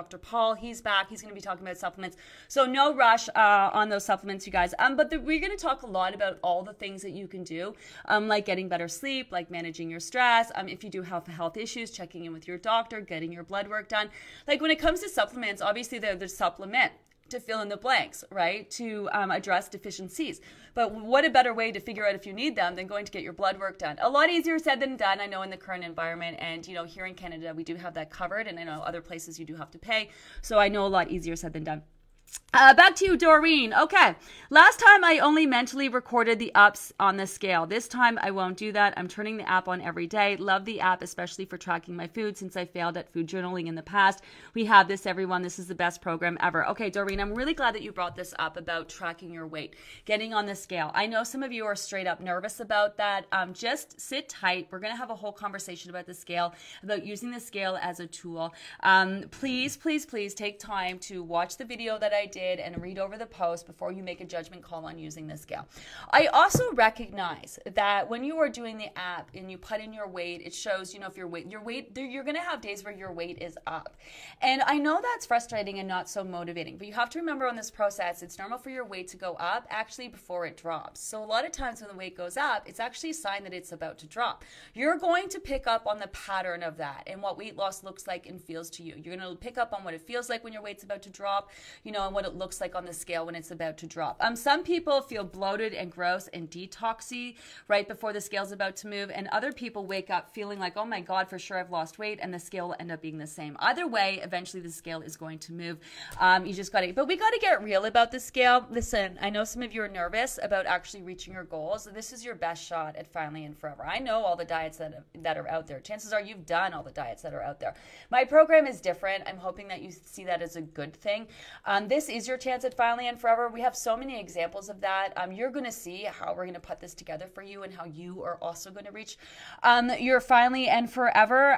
Speaker 4: Dr. Paul. He's back. He's going to be talking about supplements. So no rush on those supplements, you guys. But we're going to talk a lot about all the things that you can do, like getting better sleep, like managing your stress. If you do have health issues, checking in with your doctor, getting your blood work done. Like when it comes to supplements, obviously they're the supplement to fill in the blanks, right? To address deficiencies. But what a better way to figure out if you need them than going to get your blood work done. A lot easier said than done, I know, in the current environment. And, you know, here in Canada, we do have that covered. And I know other places you do have to pay. So I know a lot easier said than done. Back to you, Doreen. Okay. Last time I only mentally recorded the ups on the scale. This time I won't do that. I'm turning the app on every day. Love the app, especially for tracking my food since I failed at food journaling in the past. We have this, everyone. This is the best program ever. Okay, Doreen, I'm really glad that you brought this up about tracking your weight, getting on the scale. I know some of you are straight up nervous about that. Just sit tight. We're going to have a whole conversation about the scale, about using the scale as a tool. Please, please, please take time to watch the video that I did and read over the post before you make a judgment call on using the scale. I also recognize that when you are doing the app and you put in your weight, it shows, you know, if your weight, you're going to have days where your weight is up. And I know that's frustrating and not so motivating, but you have to remember on this process, it's normal for your weight to go up actually before it drops. So a lot of times when the weight goes up, it's actually a sign that it's about to drop. You're going to pick up on the pattern of that and what weight loss looks like and feels to you. You're going to pick up on what it feels like when your weight's about to drop, you know, and what it looks like on the scale when it's about to drop. Some people feel bloated and gross and detoxy right before the scale's about to move, and other people wake up feeling like, oh my God, for sure I've lost weight, and the scale will end up being the same. Either way, eventually the scale is going to move. You just got to, but we got to get real about the scale. Listen, I know some of you are nervous about actually reaching your goals. This is your best shot at Finally and Forever. I know all the diets that are out there. Chances are you've done all the diets that are out there. My program is different. I'm hoping that you see that as a good thing. This is your chance at Finally and Forever. We have so many examples of that. You're going to see how we're going to put this together for you and how you are also going to reach your Finally and Forever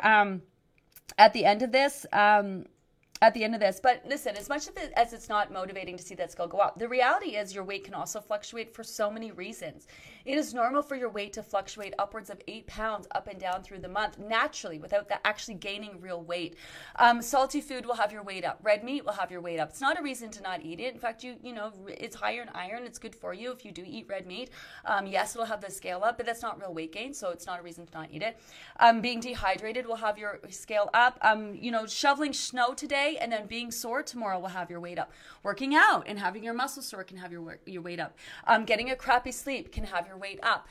Speaker 4: at the end of this. But listen, as much as it's not motivating to see that scale go up, the reality is your weight can also fluctuate for so many reasons. It is normal for your weight to fluctuate upwards of 8 pounds up and down through the month naturally without that actually gaining real weight. Salty food will have your weight up. Red meat will have your weight up. It's not a reason to not eat it. In fact, you know, it's higher in iron. It's good for you if you do eat red meat. Yes, it'll have the scale up, but that's not real weight gain, so it's not a reason to not eat it. Being dehydrated will have your scale up. You know, shoveling snow today and then being sore tomorrow will have your weight up. Working out and having your muscles sore can have your weight up. Getting a crappy sleep can have your weight up.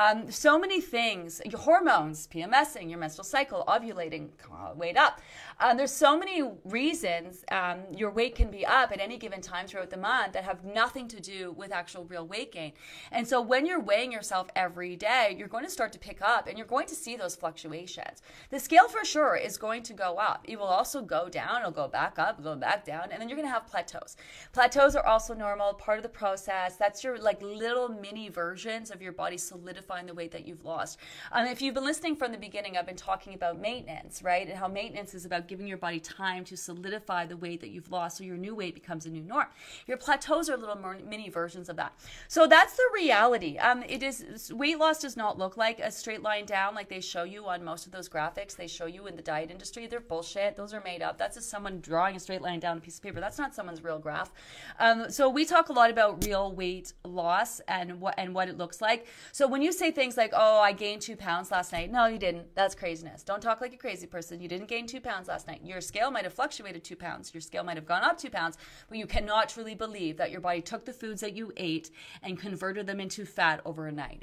Speaker 4: So many things, your hormones, PMSing, your menstrual cycle, ovulating, weight up. There's so many reasons your weight can be up at any given time throughout the month that have nothing to do with actual real weight gain. And so when you're weighing yourself every day, you're going to start to pick up and you're going to see those fluctuations. The scale for sure is going to go up. It will also go down. It'll go back up, go back down, and then you're going to have plateaus. Plateaus are also normal, part of the process. That's your like little mini versions of your body solidifying the weight that you've lost. If you've been listening from the beginning, I've been talking about maintenance, right? And how maintenance is about giving your body time to solidify the weight that you've lost so your new weight becomes a new norm. Your plateaus are little mini versions of that. So that's the reality. Weight loss does not look like a straight line down like they show you on most of those graphics they show you in the diet industry. They're bullshit. Those are made up. That's just someone drawing a straight line down a piece of paper. That's not someone's real graph. So we talk a lot about real weight loss and what it looks like. So when you say things like, oh, I gained 2 pounds last night. No, you didn't. That's craziness. Don't talk like a crazy person. You didn't gain 2 pounds last night. Your scale might have fluctuated 2 pounds. Your scale might have gone up 2 pounds, but you cannot truly believe that your body took the foods that you ate and converted them into fat overnight.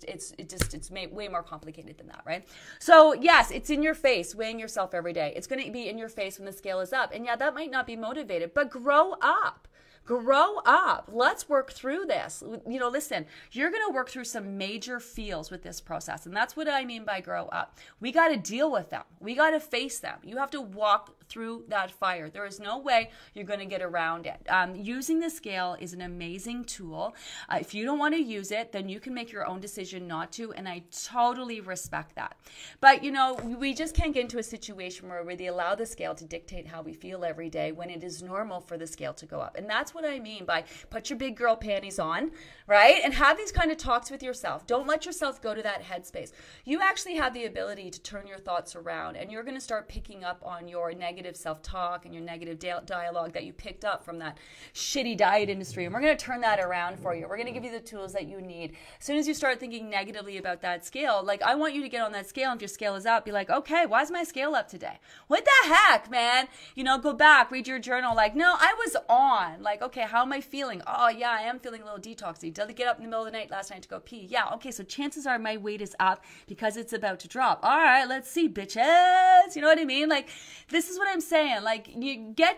Speaker 4: It's made way more complicated than that, right? So yes, it's in your face, weighing yourself every day. It's going to be in your face when the scale is up. And yeah, that might not be motivated, but grow up. Grow up. Let's work through this. You know, listen, you're going to work through some major feels with this process. And that's what I mean by grow up. We got to deal with them. We got to face them. You have to walk through that fire. There is no way you're going to get around it. Using the scale is an amazing tool. If you don't want to use it, then you can make your own decision not to. And I totally respect that. But, you know, we just can't get into a situation where we allow the scale to dictate how we feel every day when it is normal for the scale to go up. And that's That's what I mean by put your big girl panties on, right? And have these kind of talks with yourself. Don't let yourself go to that headspace. You actually have the ability to turn your thoughts around, and you're going to start picking up on your negative self-talk and your negative dialogue that you picked up from that shitty diet industry. And we're going to turn that around for you. We're going to give you the tools that you need. As soon as you start thinking negatively about that scale, like I want you to get on that scale. And if your scale is up, be like, okay, why is my scale up today? What the heck, man? Go back, read your journal. Like, no, I was on. Like, okay, how am I feeling? Oh, yeah, I am feeling a little detoxy. Did I get up in the middle of the night last night to go pee? Yeah, okay, so chances are my weight is up because it's about to drop. All right, let's see, bitches. You know what I mean? Like, this is what I'm saying. Like, you get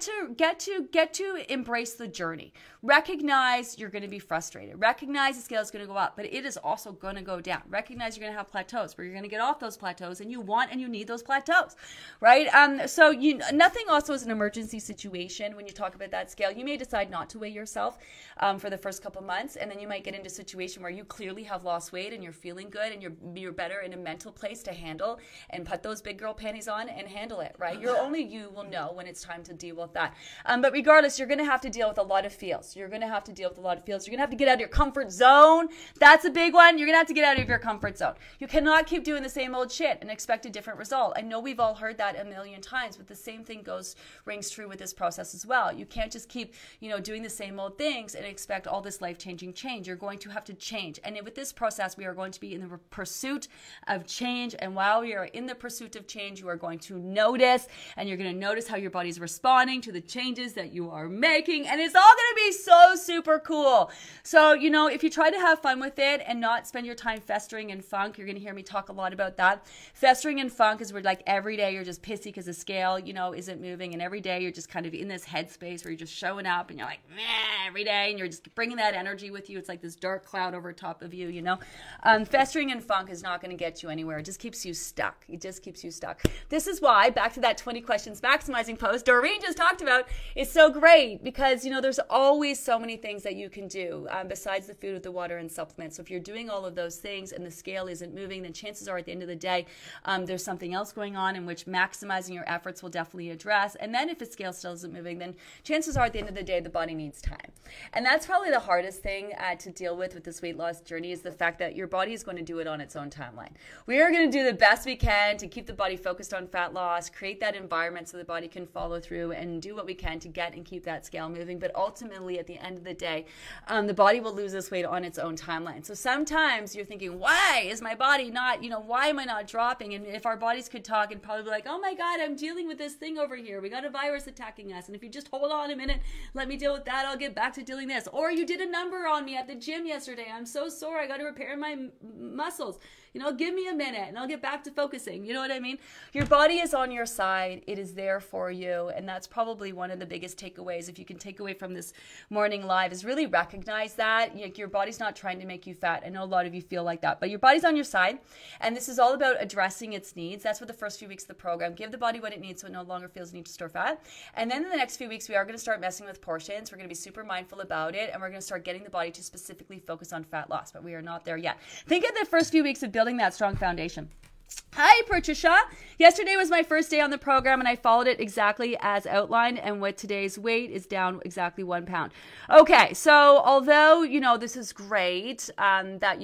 Speaker 4: to embrace the journey. Recognize you're going to be frustrated. Recognize the scale is going to go up, but it is also going to go down. Recognize you're going to have plateaus, where you're going to get off those plateaus, and you want and you need those plateaus, right? So nothing also is an emergency situation. When you talk about that scale, you may decide not to weigh yourself for the first couple months, and then you might get into a situation where you clearly have lost weight and you're feeling good and you're better in a mental place to handle and put those big girl panties on and handle it, right? Only you will know when it's time to deal with that. But regardless, you're going to have to deal with a lot of feels. You're going to have to deal with a lot of feels. You're going to have to get out of your comfort zone. That's a big one. You're going to have to get out of your comfort zone. You cannot keep doing the same old shit and expect a different result. I know we've all heard that a million times, but the same thing rings true with this process as well. You can't just keep, doing the same old things and expect all this life-changing change. You're going to have to change. And with this process, we are going to be in the pursuit of change. And while we are in the pursuit of change, you are going to notice, and you're going to notice how your body's responding to the changes that you are making. And it's all going to be so super cool. So, if you try to have fun with it and not spend your time festering in funk, you're going to hear me talk a lot about that. Festering in funk is where like every day you're just pissy because the scale, isn't moving. And every day you're just kind of in this headspace where you're just showing up and you're like, meh, every day. And you're just bringing that energy with you. It's like this dark cloud over top of you, Festering in funk is not going to get you anywhere. It just keeps you stuck. It just keeps you stuck. This is why, back to that 20 questions maximizing post Doreen just talked about, is so great because, there's always so many things that you can do besides the food, the water, and supplements. So if you're doing all of those things and the scale isn't moving, then chances are at the end of the day, there's something else going on in which maximizing your efforts will definitely address. And then if the scale still isn't moving, then chances are at the end of the day, the body needs time. And that's probably the hardest thing to deal with this weight loss journey is the fact that your body is going to do it on its own timeline. We are going to do the best we can to keep the body focused on fat loss, create that environment so the body can follow through and do what we can to get and keep that scale moving. But ultimately, at the end of the day, the body will lose this weight on its own timeline. So sometimes you're thinking, why is my body not, why am I not dropping? And if our bodies could talk and probably be like, oh my God, I'm dealing with this thing over here. We got a virus attacking us. And if you just hold on a minute, let me deal with that. I'll get back to doing this. Or you did a number on me at the gym yesterday. I'm so sore. I got to repair my muscles. Give me a minute and I'll get back to focusing. You know what I mean? Your body is on your side. It is there for you. And that's probably one of the biggest takeaways. If you can take away from this morning live is really recognize that your body's not trying to make you fat. I know a lot of you feel like that, but your body's on your side. And this is all about addressing its needs. That's what the first few weeks of the program, give the body what it needs so it no longer feels the need to store fat. And then in the next few weeks, we are going to start messing with portions. We're going to be super mindful about it. And we're going to start getting the body to specifically focus on fat loss, but we are not there yet. Think of the first few weeks of building that strong foundation. Hi, Patricia. Yesterday was my first day on the program and I followed it exactly as outlined, and with today's weight is down exactly 1 pound. Okay, so although, this is great that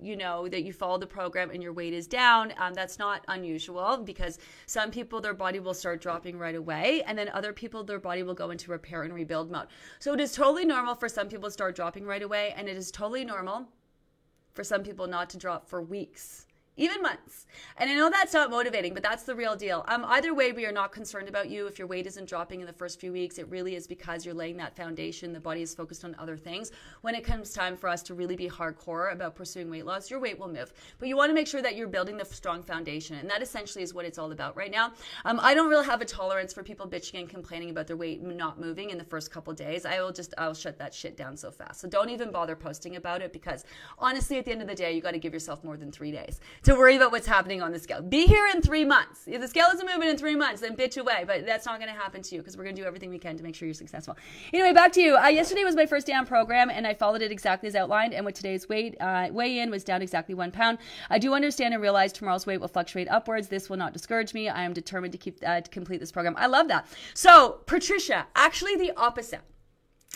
Speaker 4: you follow the program and your weight is down, that's not unusual because some people, their body will start dropping right away, and then other people, their body will go into repair and rebuild mode. So it is totally normal for some people to start dropping right away, and it is totally normal for some people not to drop for weeks, even months. And I know that's not motivating, but that's the real deal. Either way, we are not concerned about you. If your weight isn't dropping in the first few weeks, it really is because you're laying that foundation. The body is focused on other things. When it comes time for us to really be hardcore about pursuing weight loss, your weight will move. But you want to make sure that you're building the strong foundation. And that essentially is what it's all about right now. I don't really have a tolerance for people bitching and complaining about their weight not moving in the first couple days. I'll shut that shit down so fast. So don't even bother posting about it because honestly, at the end of the day, you got to give yourself more than 3 days to worry about what's happening on the scale. Be here in 3 months. If the scale isn't moving in 3 months, then bitch away. But that's not going to happen to you because we're going to do everything we can to make sure you're successful. Anyway, back to you. Yesterday was my first day on program and I followed it exactly as outlined. And with today's weigh-in was down exactly 1 pound. I do understand and realize tomorrow's weight will fluctuate upwards. This will not discourage me. I am determined to complete this program. I love that. So, Patricia, actually the opposite.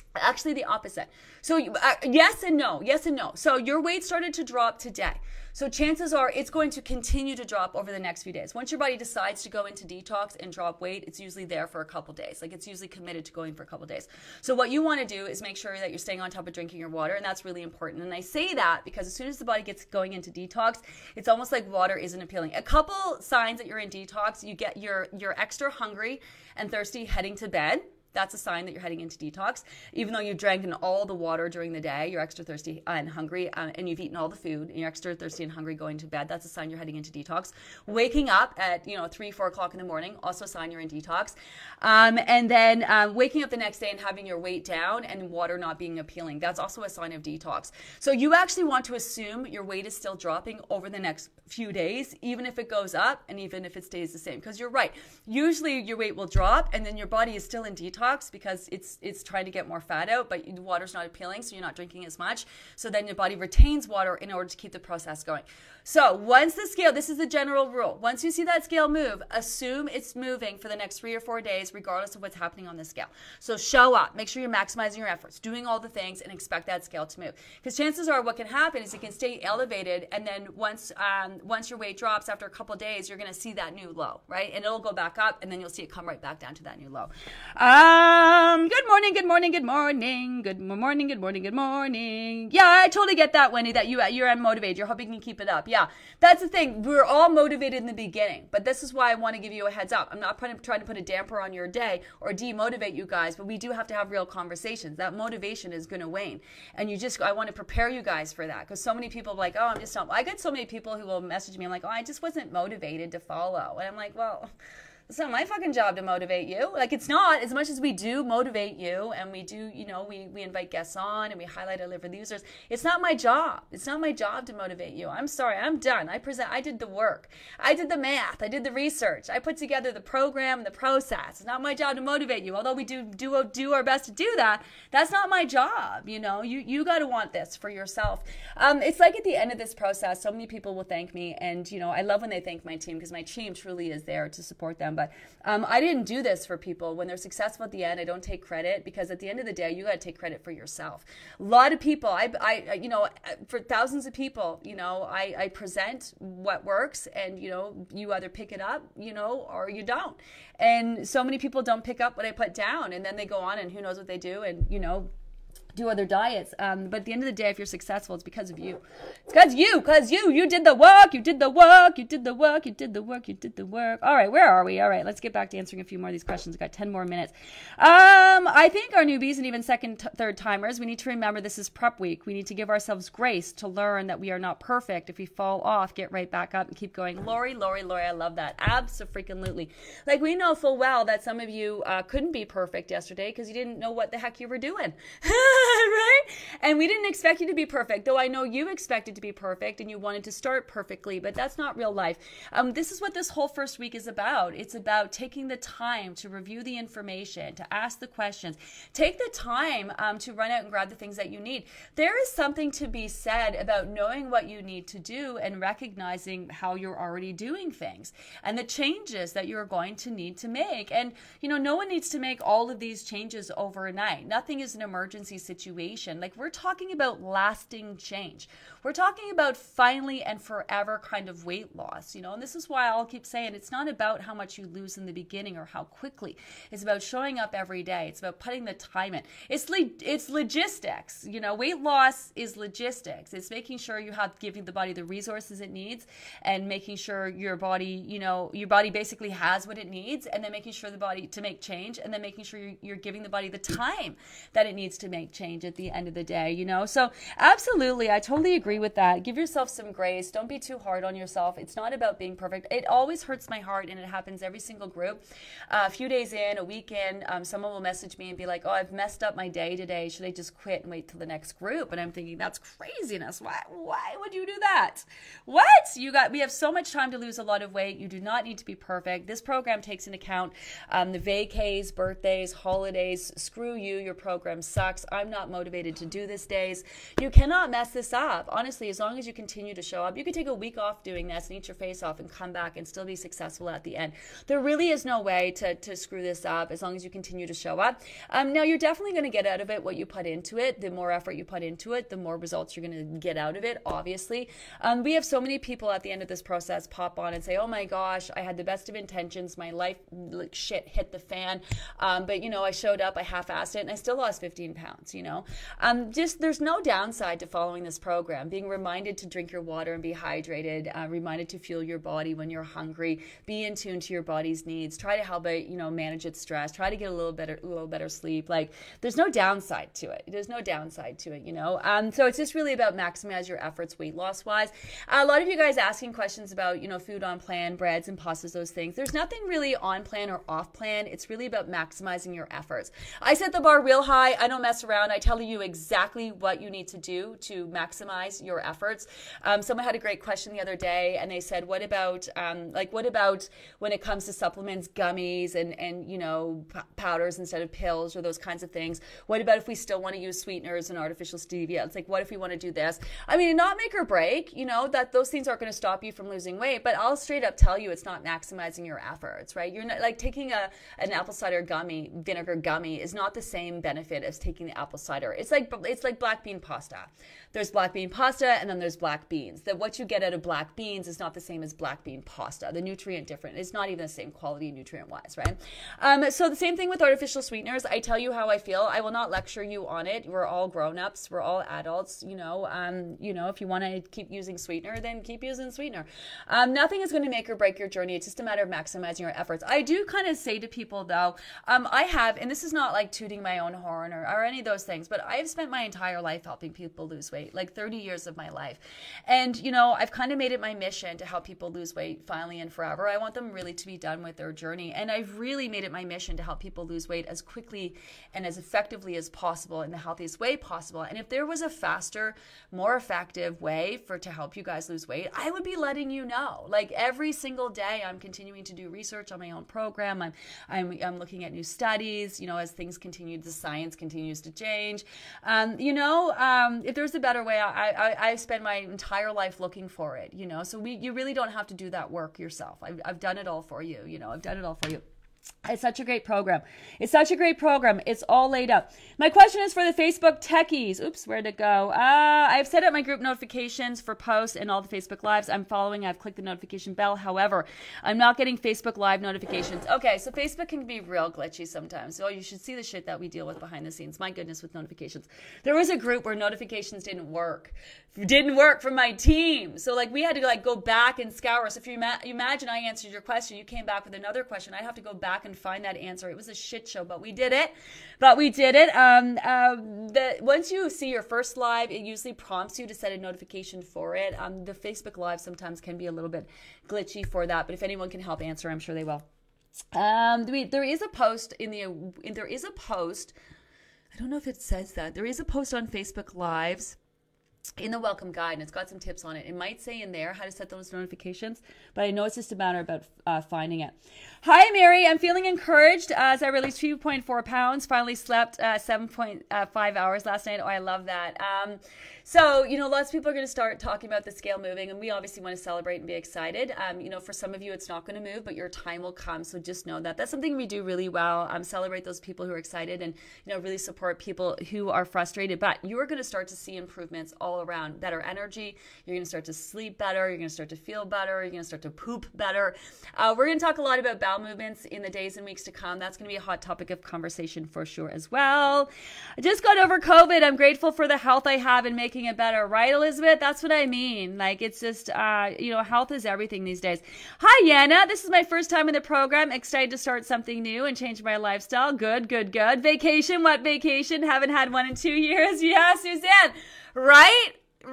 Speaker 4: Actually, the opposite. So yes and no. So your weight started to drop today. So chances are it's going to continue to drop over the next few days. Once your body decides to go into detox and drop weight, it's usually there for a couple days. Like, it's usually committed to going for a couple days. So what you want to do is make sure that you're staying on top of drinking your water, and that's really important. And I say that because as soon as the body gets going into detox, it's almost like water isn't appealing. A couple signs that you're in detox: you get you're extra hungry and thirsty heading to bed. That's a sign that you're heading into detox. Even though you've drank in all the water during the day, you're extra thirsty and hungry, and you've eaten all the food, and you're extra thirsty and hungry going to bed. That's a sign you're heading into detox. Waking up at 3-4 o'clock in the morning, also a sign you're in detox. And then waking up the next day and having your weight down and water not being appealing, that's also a sign of detox. So you actually want to assume your weight is still dropping over the next few days, even if it goes up and even if it stays the same. Because you're right, usually your weight will drop and then your body is still in detox because it's trying to get more fat out, but the water's not appealing, so you're not drinking as much. So then your body retains water in order to keep the process going. So once the scale, this is the general rule, once you see that scale move, assume it's moving for the next 3 or 4 days, regardless of what's happening on the scale. So show up, make sure you're maximizing your efforts, doing all the things, and expect that scale to move. Because chances are what can happen is it can stay elevated, and then once your weight drops after a couple of days, you're going to see that new low, right? And it'll go back up, and then you'll see it come right back down to that new low. Good morning. Yeah, I totally get that, Wendy, that you're unmotivated. You're hoping you can keep it up. Yeah, that's the thing. We're all motivated in the beginning, but this is why I want to give you a heads up. I'm not trying to put a damper on your day or demotivate you guys, but we do have to have real conversations. That motivation is going to wane, and I want to prepare you guys for that, because so many people are like, oh, I'm just not. I get so many people who will message me. I'm like, oh, I just wasn't motivated to follow, and I'm like, well, it's not my fucking job to motivate you. Like, it's not. As much as we do motivate you, and we do, we invite guests on and we highlight our live users, it's not my job. It's not my job to motivate you. I'm sorry. I'm done. I did the work. I did the math. I did the research. I put together the program and the process. It's not my job to motivate you. Although we do our best to do that, that's not my job. You got to want this for yourself. It's like at the end of this process, so many people will thank me, and I love when they thank my team, because my team truly is there to support them. But I didn't do this for people. When they're successful at the end, I don't take credit, because at the end of the day, you got to take credit for yourself. A lot of people, for thousands of people, I present what works, and you either pick it up, or you don't. And so many people don't pick up what I put down, and then they go on and who knows what they do, and do other diets. But at the end of the day, if you're successful, it's because of you. It's because you did the work, you did the work. All right, where are we? All right, let's get back to answering a few more of these questions. I've got 10 more minutes. I think our newbies and even second, third timers, we need to remember this is prep week. We need to give ourselves grace to learn that we are not perfect. If we fall off, get right back up and keep going. Lori, I love that. Abso-freaking-lutely. Like, we know full well that some of you couldn't be perfect yesterday because you didn't know what the heck you were doing. Right? And we didn't expect you to be perfect, though I know you expected to be perfect and you wanted to start perfectly, but that's not real life. This is what this whole first week is about. It's about taking the time to review the information, to ask the questions. Take the time to run out and grab the things that you need. There is something to be said about knowing what you need to do and recognizing how you're already doing things and the changes that you're going to need to make. And, no one needs to make all of these changes overnight. Nothing is an emergency situation. Like, we're talking about lasting change. We're talking about finally and forever kind of weight loss, and this is why I'll keep saying it's not about how much you lose in the beginning or how quickly. It's about showing up every day. It's about putting the time in. It's logistics. Weight loss is logistics. It's making sure you have giving the body the resources it needs and making sure your body, your body basically has what it needs, and then making sure the body to make change, and then making sure you're giving the body the time that it needs to make change at the end of the day, So absolutely, I totally agree with that. Give yourself some grace. Don't be too hard on yourself. It's not about being perfect. It always hurts my heart, and it happens every single group. A few days in, a week in, someone will message me and be like, oh, I've messed up my day today. Should I just quit and wait till the next group? And I'm thinking, that's craziness. Why would you do that? We have so much time to lose a lot of weight. You do not need to be perfect. This program takes into account the vacays, birthdays, holidays. Screw you. Your program sucks. I'm I'm not motivated to do this days. You cannot mess this up. Honestly, as long as you continue to show up, you could take a week off doing this and eat your face off and come back and still be successful at the end. There really is no way to screw this up as long as you continue to show up. Now, you're definitely going to get out of it what you put into it. The more effort you put into it, the more results you're going to get out of it, obviously. We have so many people at the end of this process pop on and say, oh my gosh, I had the best of intentions. My life shit hit the fan. But, I showed up, I half-assed it, and I still lost 15 pounds, there's no downside to following this program. Being reminded to drink your water and be hydrated, reminded to fuel your body when you're hungry, be in tune to your body's needs, try to help it, manage its stress, try to get a little better sleep. Like, there's no downside to it. So it's just really about maximize your efforts weight loss wise. A lot of you guys asking questions about, food on plan, breads and pastas, those things. There's nothing really on plan or off plan. It's really about maximizing your efforts. I set the bar real high. I don't mess around. I tell you exactly what you need to do to maximize your efforts. Someone had a great question the other day, and they said, what about when it comes to supplements, gummies and powders instead of pills or those kinds of things? What about if we still want to use sweeteners and artificial stevia? It's like, what if we want to do this? I mean, not make or break, that those things aren't going to stop you from losing weight, but I'll straight up tell you it's not maximizing your efforts, right? You're not like taking an apple cider vinegar gummy is not the same benefit as taking the apple cider. It's like black bean pasta. There's black bean pasta and then there's black beans. That what you get out of black beans is not the same as black bean pasta. The nutrient different. It's not even the same quality nutrient wise, right? So the same thing with artificial sweeteners. I tell you how I feel. I will not lecture you on it. We're all grown-ups. We're all adults. If you want to keep using sweetener, then keep using sweetener. Nothing is going to make or break your journey. It's just a matter of maximizing your efforts. I do kind of say to people though, I have, and this is not like tooting my own horn or any of those things, but I've spent my entire life helping people lose weight, like 30 years of my life. And, I've kind of made it my mission to help people lose weight finally and forever. I want them really to be done with their journey. And I've really made it my mission to help people lose weight as quickly and as effectively as possible in the healthiest way possible. And if there was a faster, more effective way to help you guys lose weight, I would be letting you know. Like every single day, I'm continuing to do research on my own program. I'm looking at new studies, as things continue, the science continues to change. If there's a better way, I spend my entire life looking for it, so you really don't have to do that work yourself. I've done it all for you, I've done it all for you. It's such a great program. It's all laid out. My question is for the Facebook techies. Oops, where'd it go? I've set up my group notifications for posts and all the Facebook lives I'm following. I've clicked the notification bell. However, I'm not getting Facebook live notifications. Okay, so Facebook can be real glitchy sometimes. Oh, you should see the shit that we deal with behind the scenes. My goodness, with notifications. There was a group where notifications didn't work for my team. So we had to go back and scour. So if you imagine I answered your question, you came back with another question, I'd have to go back and find that answer. It was a shit show, but we did it. Once you see your first live, it usually prompts you to set a notification for it. The Facebook Live sometimes can be a little bit glitchy for that, but if anyone can help answer, I'm sure they will. There is a post I don't know if it says that. There is a post on Facebook Lives in the welcome guide, and it's got some tips on it. It might say in there how to set those notifications, but I know it's just a matter about finding it. Hi, Mary. I'm feeling encouraged as I released 2.4 pounds. Finally slept 7.5 hours last night. Oh, I love that. So, lots of people are going to start talking about the scale moving, and we obviously want to celebrate and be excited. For some of you, it's not going to move, but your time will come. So just know that that's something we do really well. Celebrate those people who are excited and, really support people who are frustrated. But you are going to start to see improvements all around. Better energy. You're going to start to sleep better. You're going to start to feel better. You're going to start to poop better. We're going to talk a lot about bowel movements in the days and weeks to come. That's going to be a hot topic of conversation for sure as well. I just got over COVID. I'm grateful for the health I have and making it better, right, Elizabeth? That's what I mean. It's just, health is everything these days. Hi, Yana. This is my first time in the program. Excited to start something new and change my lifestyle. Good. Vacation? What vacation? Haven't had one in 2 years. Yeah, Suzanne. Right?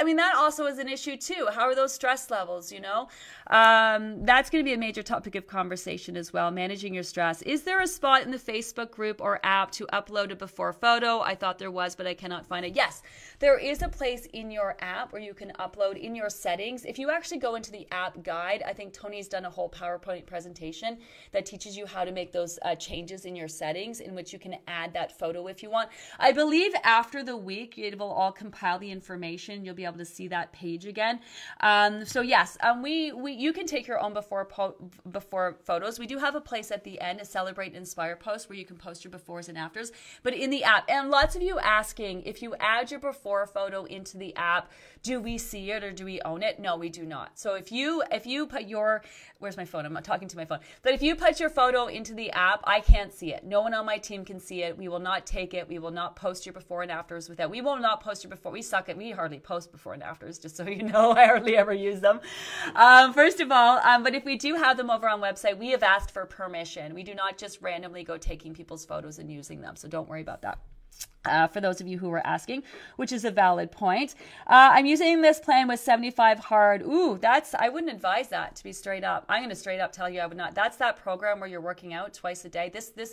Speaker 4: that also is an issue too. How are those stress levels, That's going to be a major topic of conversation as well, managing your stress. Is there a spot in the Facebook group or app to upload a before photo? I thought there was, but I cannot find it. Yes, there is a place in your app where you can upload in your settings. If you actually go into the app guide, I think Tony's done a whole PowerPoint presentation that teaches you how to make those changes in your settings, in which you can add that photo if you want. I believe after the week, it will all compile the information. You'll be able to see that page again. So yes, you can take your own before photos. We do have a place at the end, a Celebrate and Inspire post, where you can post your befores and afters, but in the app. And lots of you asking, if you add your before photo into the app, do we see it or do we own it? No, we do not. So if you put your, where's my phone? I'm not talking to my phone. But if you put your photo into the app, I can't see it. No one on my team can see it. We will not take it. We will not post your before and afters with that. We will not post your before. We suck at, we hardly post before and afters, just so you know. I hardly ever use them. First of all, but if we do have them over on website, we have asked for permission. We do not just randomly go taking people's photos and using them. So don't worry about that. For those of you who were asking, which is a valid point. I'm using this plan with 75 hard. Ooh, I wouldn't advise that, to be straight up. I'm going to straight up tell you I would not. That's that program where you're working out twice a day.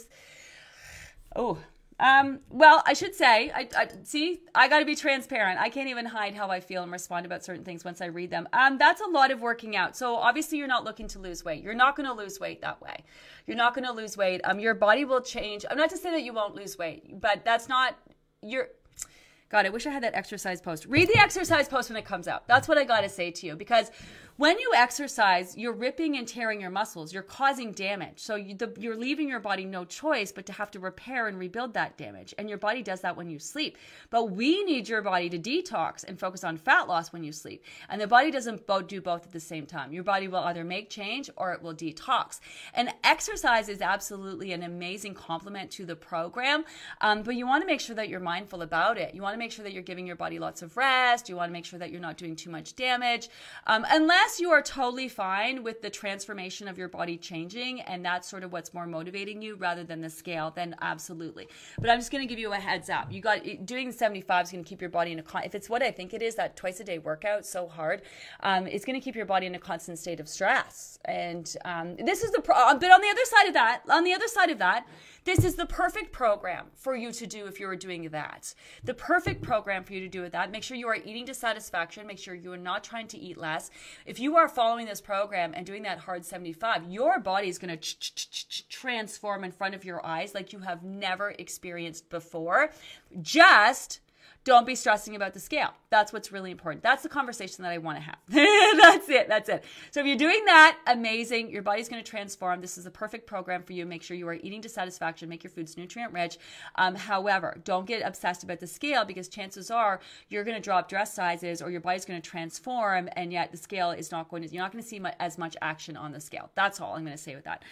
Speaker 4: Well, I should say, I got to be transparent. I can't even hide how I feel and respond about certain things once I read them. That's a lot of working out. So obviously you're not looking to lose weight. You're not going to lose weight that way. You're not going to lose weight. Your body will change. I'm not to say that you won't lose weight, but that's not God, I wish I had that exercise post. Read the exercise post when it comes out. That's what I got to say to you, because when you exercise, you're ripping and tearing your muscles. You're causing damage. So you're leaving your body no choice but to have to repair and rebuild that damage. And your body does that when you sleep. But we need your body to detox and focus on fat loss when you sleep. And the body doesn't do both at the same time. Your body will either make change or it will detox. And exercise is absolutely an amazing complement to the program. But you want to make sure that you're mindful about it. You want to make sure that you're giving your body lots of rest. You want to make sure that you're not doing too much damage. Unless you are totally fine with the transformation of your body changing and that's sort of what's more motivating you rather than the scale, then absolutely. But I'm just going to give you a heads up. Doing the 75 is going to keep your body in if it's what I think it is, that twice a day workout, so hard, it's going to keep your body in a constant state of stress. And this is but on the other side of that, this is the perfect program for you to do if you were doing that. The perfect program for you to do with that. Make sure you are eating to satisfaction. Make sure you are not trying to eat less. If you are following this program and doing that hard 75, your body is going to transform in front of your eyes like you have never experienced before. Just don't be stressing about the scale. That's what's really important. That's the conversation that I want to have. That's it. So if you're doing that, amazing. Your body's going to transform. This is a perfect program for you. Make sure you are eating to satisfaction. Make your foods nutrient rich. However, don't get obsessed about the scale, because chances are you're going to drop dress sizes or your body's going to transform, and yet the scale is not going to, you're not going to see as much action on the scale. That's all I'm going to say with that.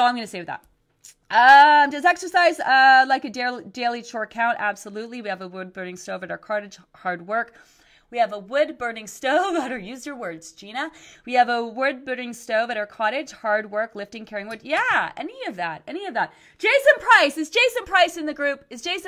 Speaker 4: Does exercise like a daily chore count? Absolutely. We have a wood-burning stove at our cottage, hard work. We have a wood-burning stove at our, use your words, Gina. We have a wood-burning stove at our cottage, hard work, lifting, carrying wood. Yeah, any of that. Jason Price. Is Jason Price in the group? Jason,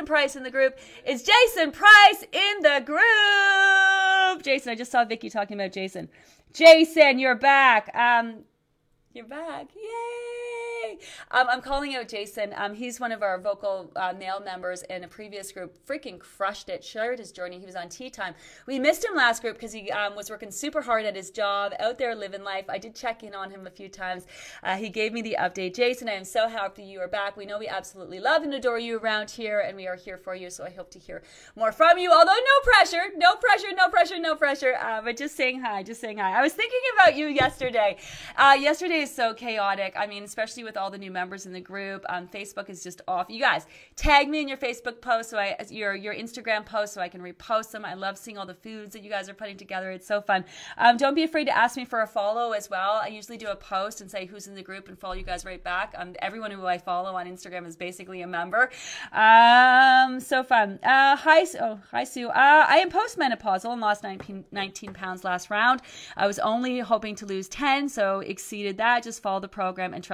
Speaker 4: I just saw Vicky talking about Jason. Jason, you're back. You're back. Yay! I'm calling out Jason. He's one of our vocal male members in a previous group. Freaking crushed it. Shared his journey. He was on Tea Time. We missed him last group because he was working super hard at his job, out there living life. I did check in on him a few times. He gave me the update. Jason, I am so happy you are back. We know we absolutely love and adore you around here, and we are here for you, so I hope to hear more from you. Although no pressure. But just saying hi. I was thinking about you yesterday. Yesterday is so chaotic. I mean, especially with all the new members in the group. Facebook is just off. You guys, tag me in your Facebook post, your Instagram post, so I can repost them. I love seeing all the foods that you guys are putting together. It's so fun. Don't be afraid to ask me for a follow as well. I usually do a post and say who's in the group and follow you guys right back. Everyone who I follow on Instagram is basically a member. So fun. Hi Sue. I am postmenopausal and lost 19 pounds last round. I was only hoping to lose 10, so exceeded that. Just follow the program and trust the process.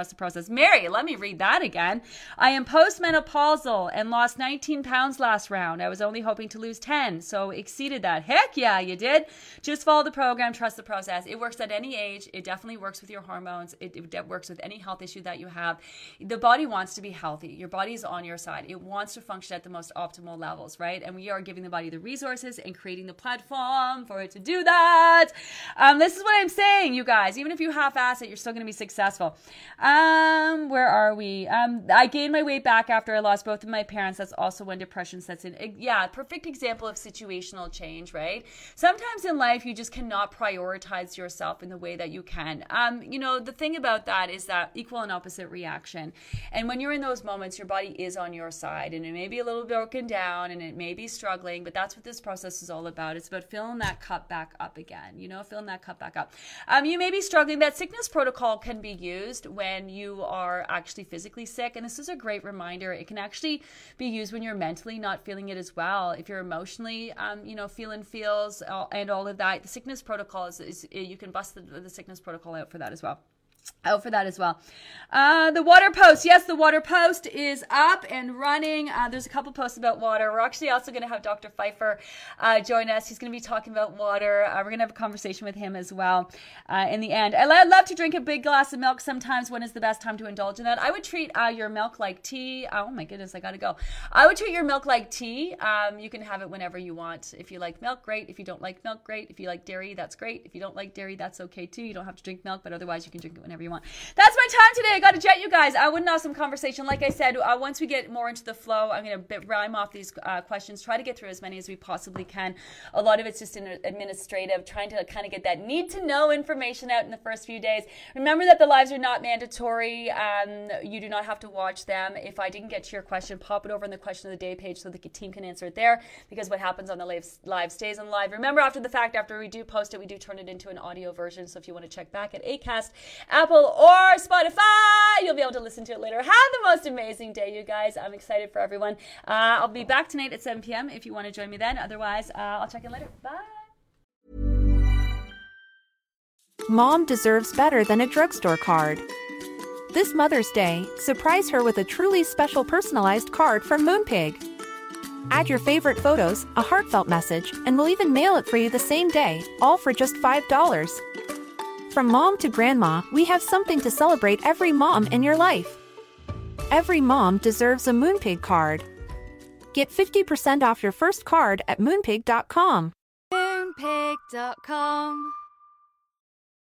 Speaker 4: Mary, let me read that again. I am postmenopausal and lost 19 pounds last round. I was only hoping to lose 10, so exceeded that. Heck yeah, you did. Just follow the program, trust the process. It works at any age. It definitely works with your hormones. It works with any health issue that you have. The body wants to be healthy. Your body is on your side. It wants to function at the most optimal levels, right? And we are giving the body the resources and creating the platform for it to do that. This is what I'm saying, you guys. Even if you half-ass it, you're still going to be successful. Where are we? I gained my weight back after I lost both of my parents. That's also when depression sets in. Yeah, perfect example of situational change, right? Sometimes in life, you just cannot prioritize yourself in the way that you can. The thing about that is that equal and opposite reaction. And when you're in those moments, your body is on your side, and it may be a little broken down, and it may be struggling, but that's what this process is all about. It's about filling that cup back up again, filling that cup back up. You may be struggling. That sickness protocol can be used when you are actually physically sick, and this is a great reminder. It can actually be used when you're mentally not feeling it as well. If you're emotionally, feeling feels and all of that, the sickness protocol is you can bust the sickness protocol out for that as well. The water post. Yes, the water post is up and running. There's a couple posts about water. We're actually also going to have Dr. Pfeiffer join us. He's going to be talking about water. We're going to have a conversation with him as well in the end. I love to drink a big glass of milk sometimes. When is the best time to indulge in that? I would treat your milk like tea. Oh my goodness, I got to go. I would treat your milk like tea. You can have it whenever you want. If you like milk, great. If you don't like milk, great. If you like dairy, that's great. If you don't like dairy, that's okay too. You don't have to drink milk, but otherwise you can drink it whenever you want. That's my time today. I got to jet you guys. I wouldn't awesome conversation. Like I said, once we get more into the flow, I'm going to rhyme off these questions, try to get through as many as we possibly can. A lot of it's just administrative, trying to kind of get that need to know information out in the first few days. Remember that the lives are not mandatory. You do not have to watch them. If I didn't get to your question, pop it over in the question of the day page so the team can answer it there, because what happens on the live stays on live. Remember, after the fact, after we do post it, we do turn it into an audio version. So if you want to check back at Acast, Apple, or Spotify, you'll be able to listen to it later. Have the most amazing day, you guys. I'm excited for everyone. I'll be back tonight at 7 p.m. if you want to join me then. Otherwise, I'll check in later. Bye.
Speaker 5: Mom deserves better than a drugstore card. This Mother's Day, surprise her with a truly special personalized card from Moonpig. Add your favorite photos, a heartfelt message, and we'll even mail it for you the same day, all for just $5. From mom to grandma, we have something to celebrate every mom in your life. Every mom deserves a Moonpig card. Get 50% off your first card at Moonpig.com.
Speaker 6: Moonpig.com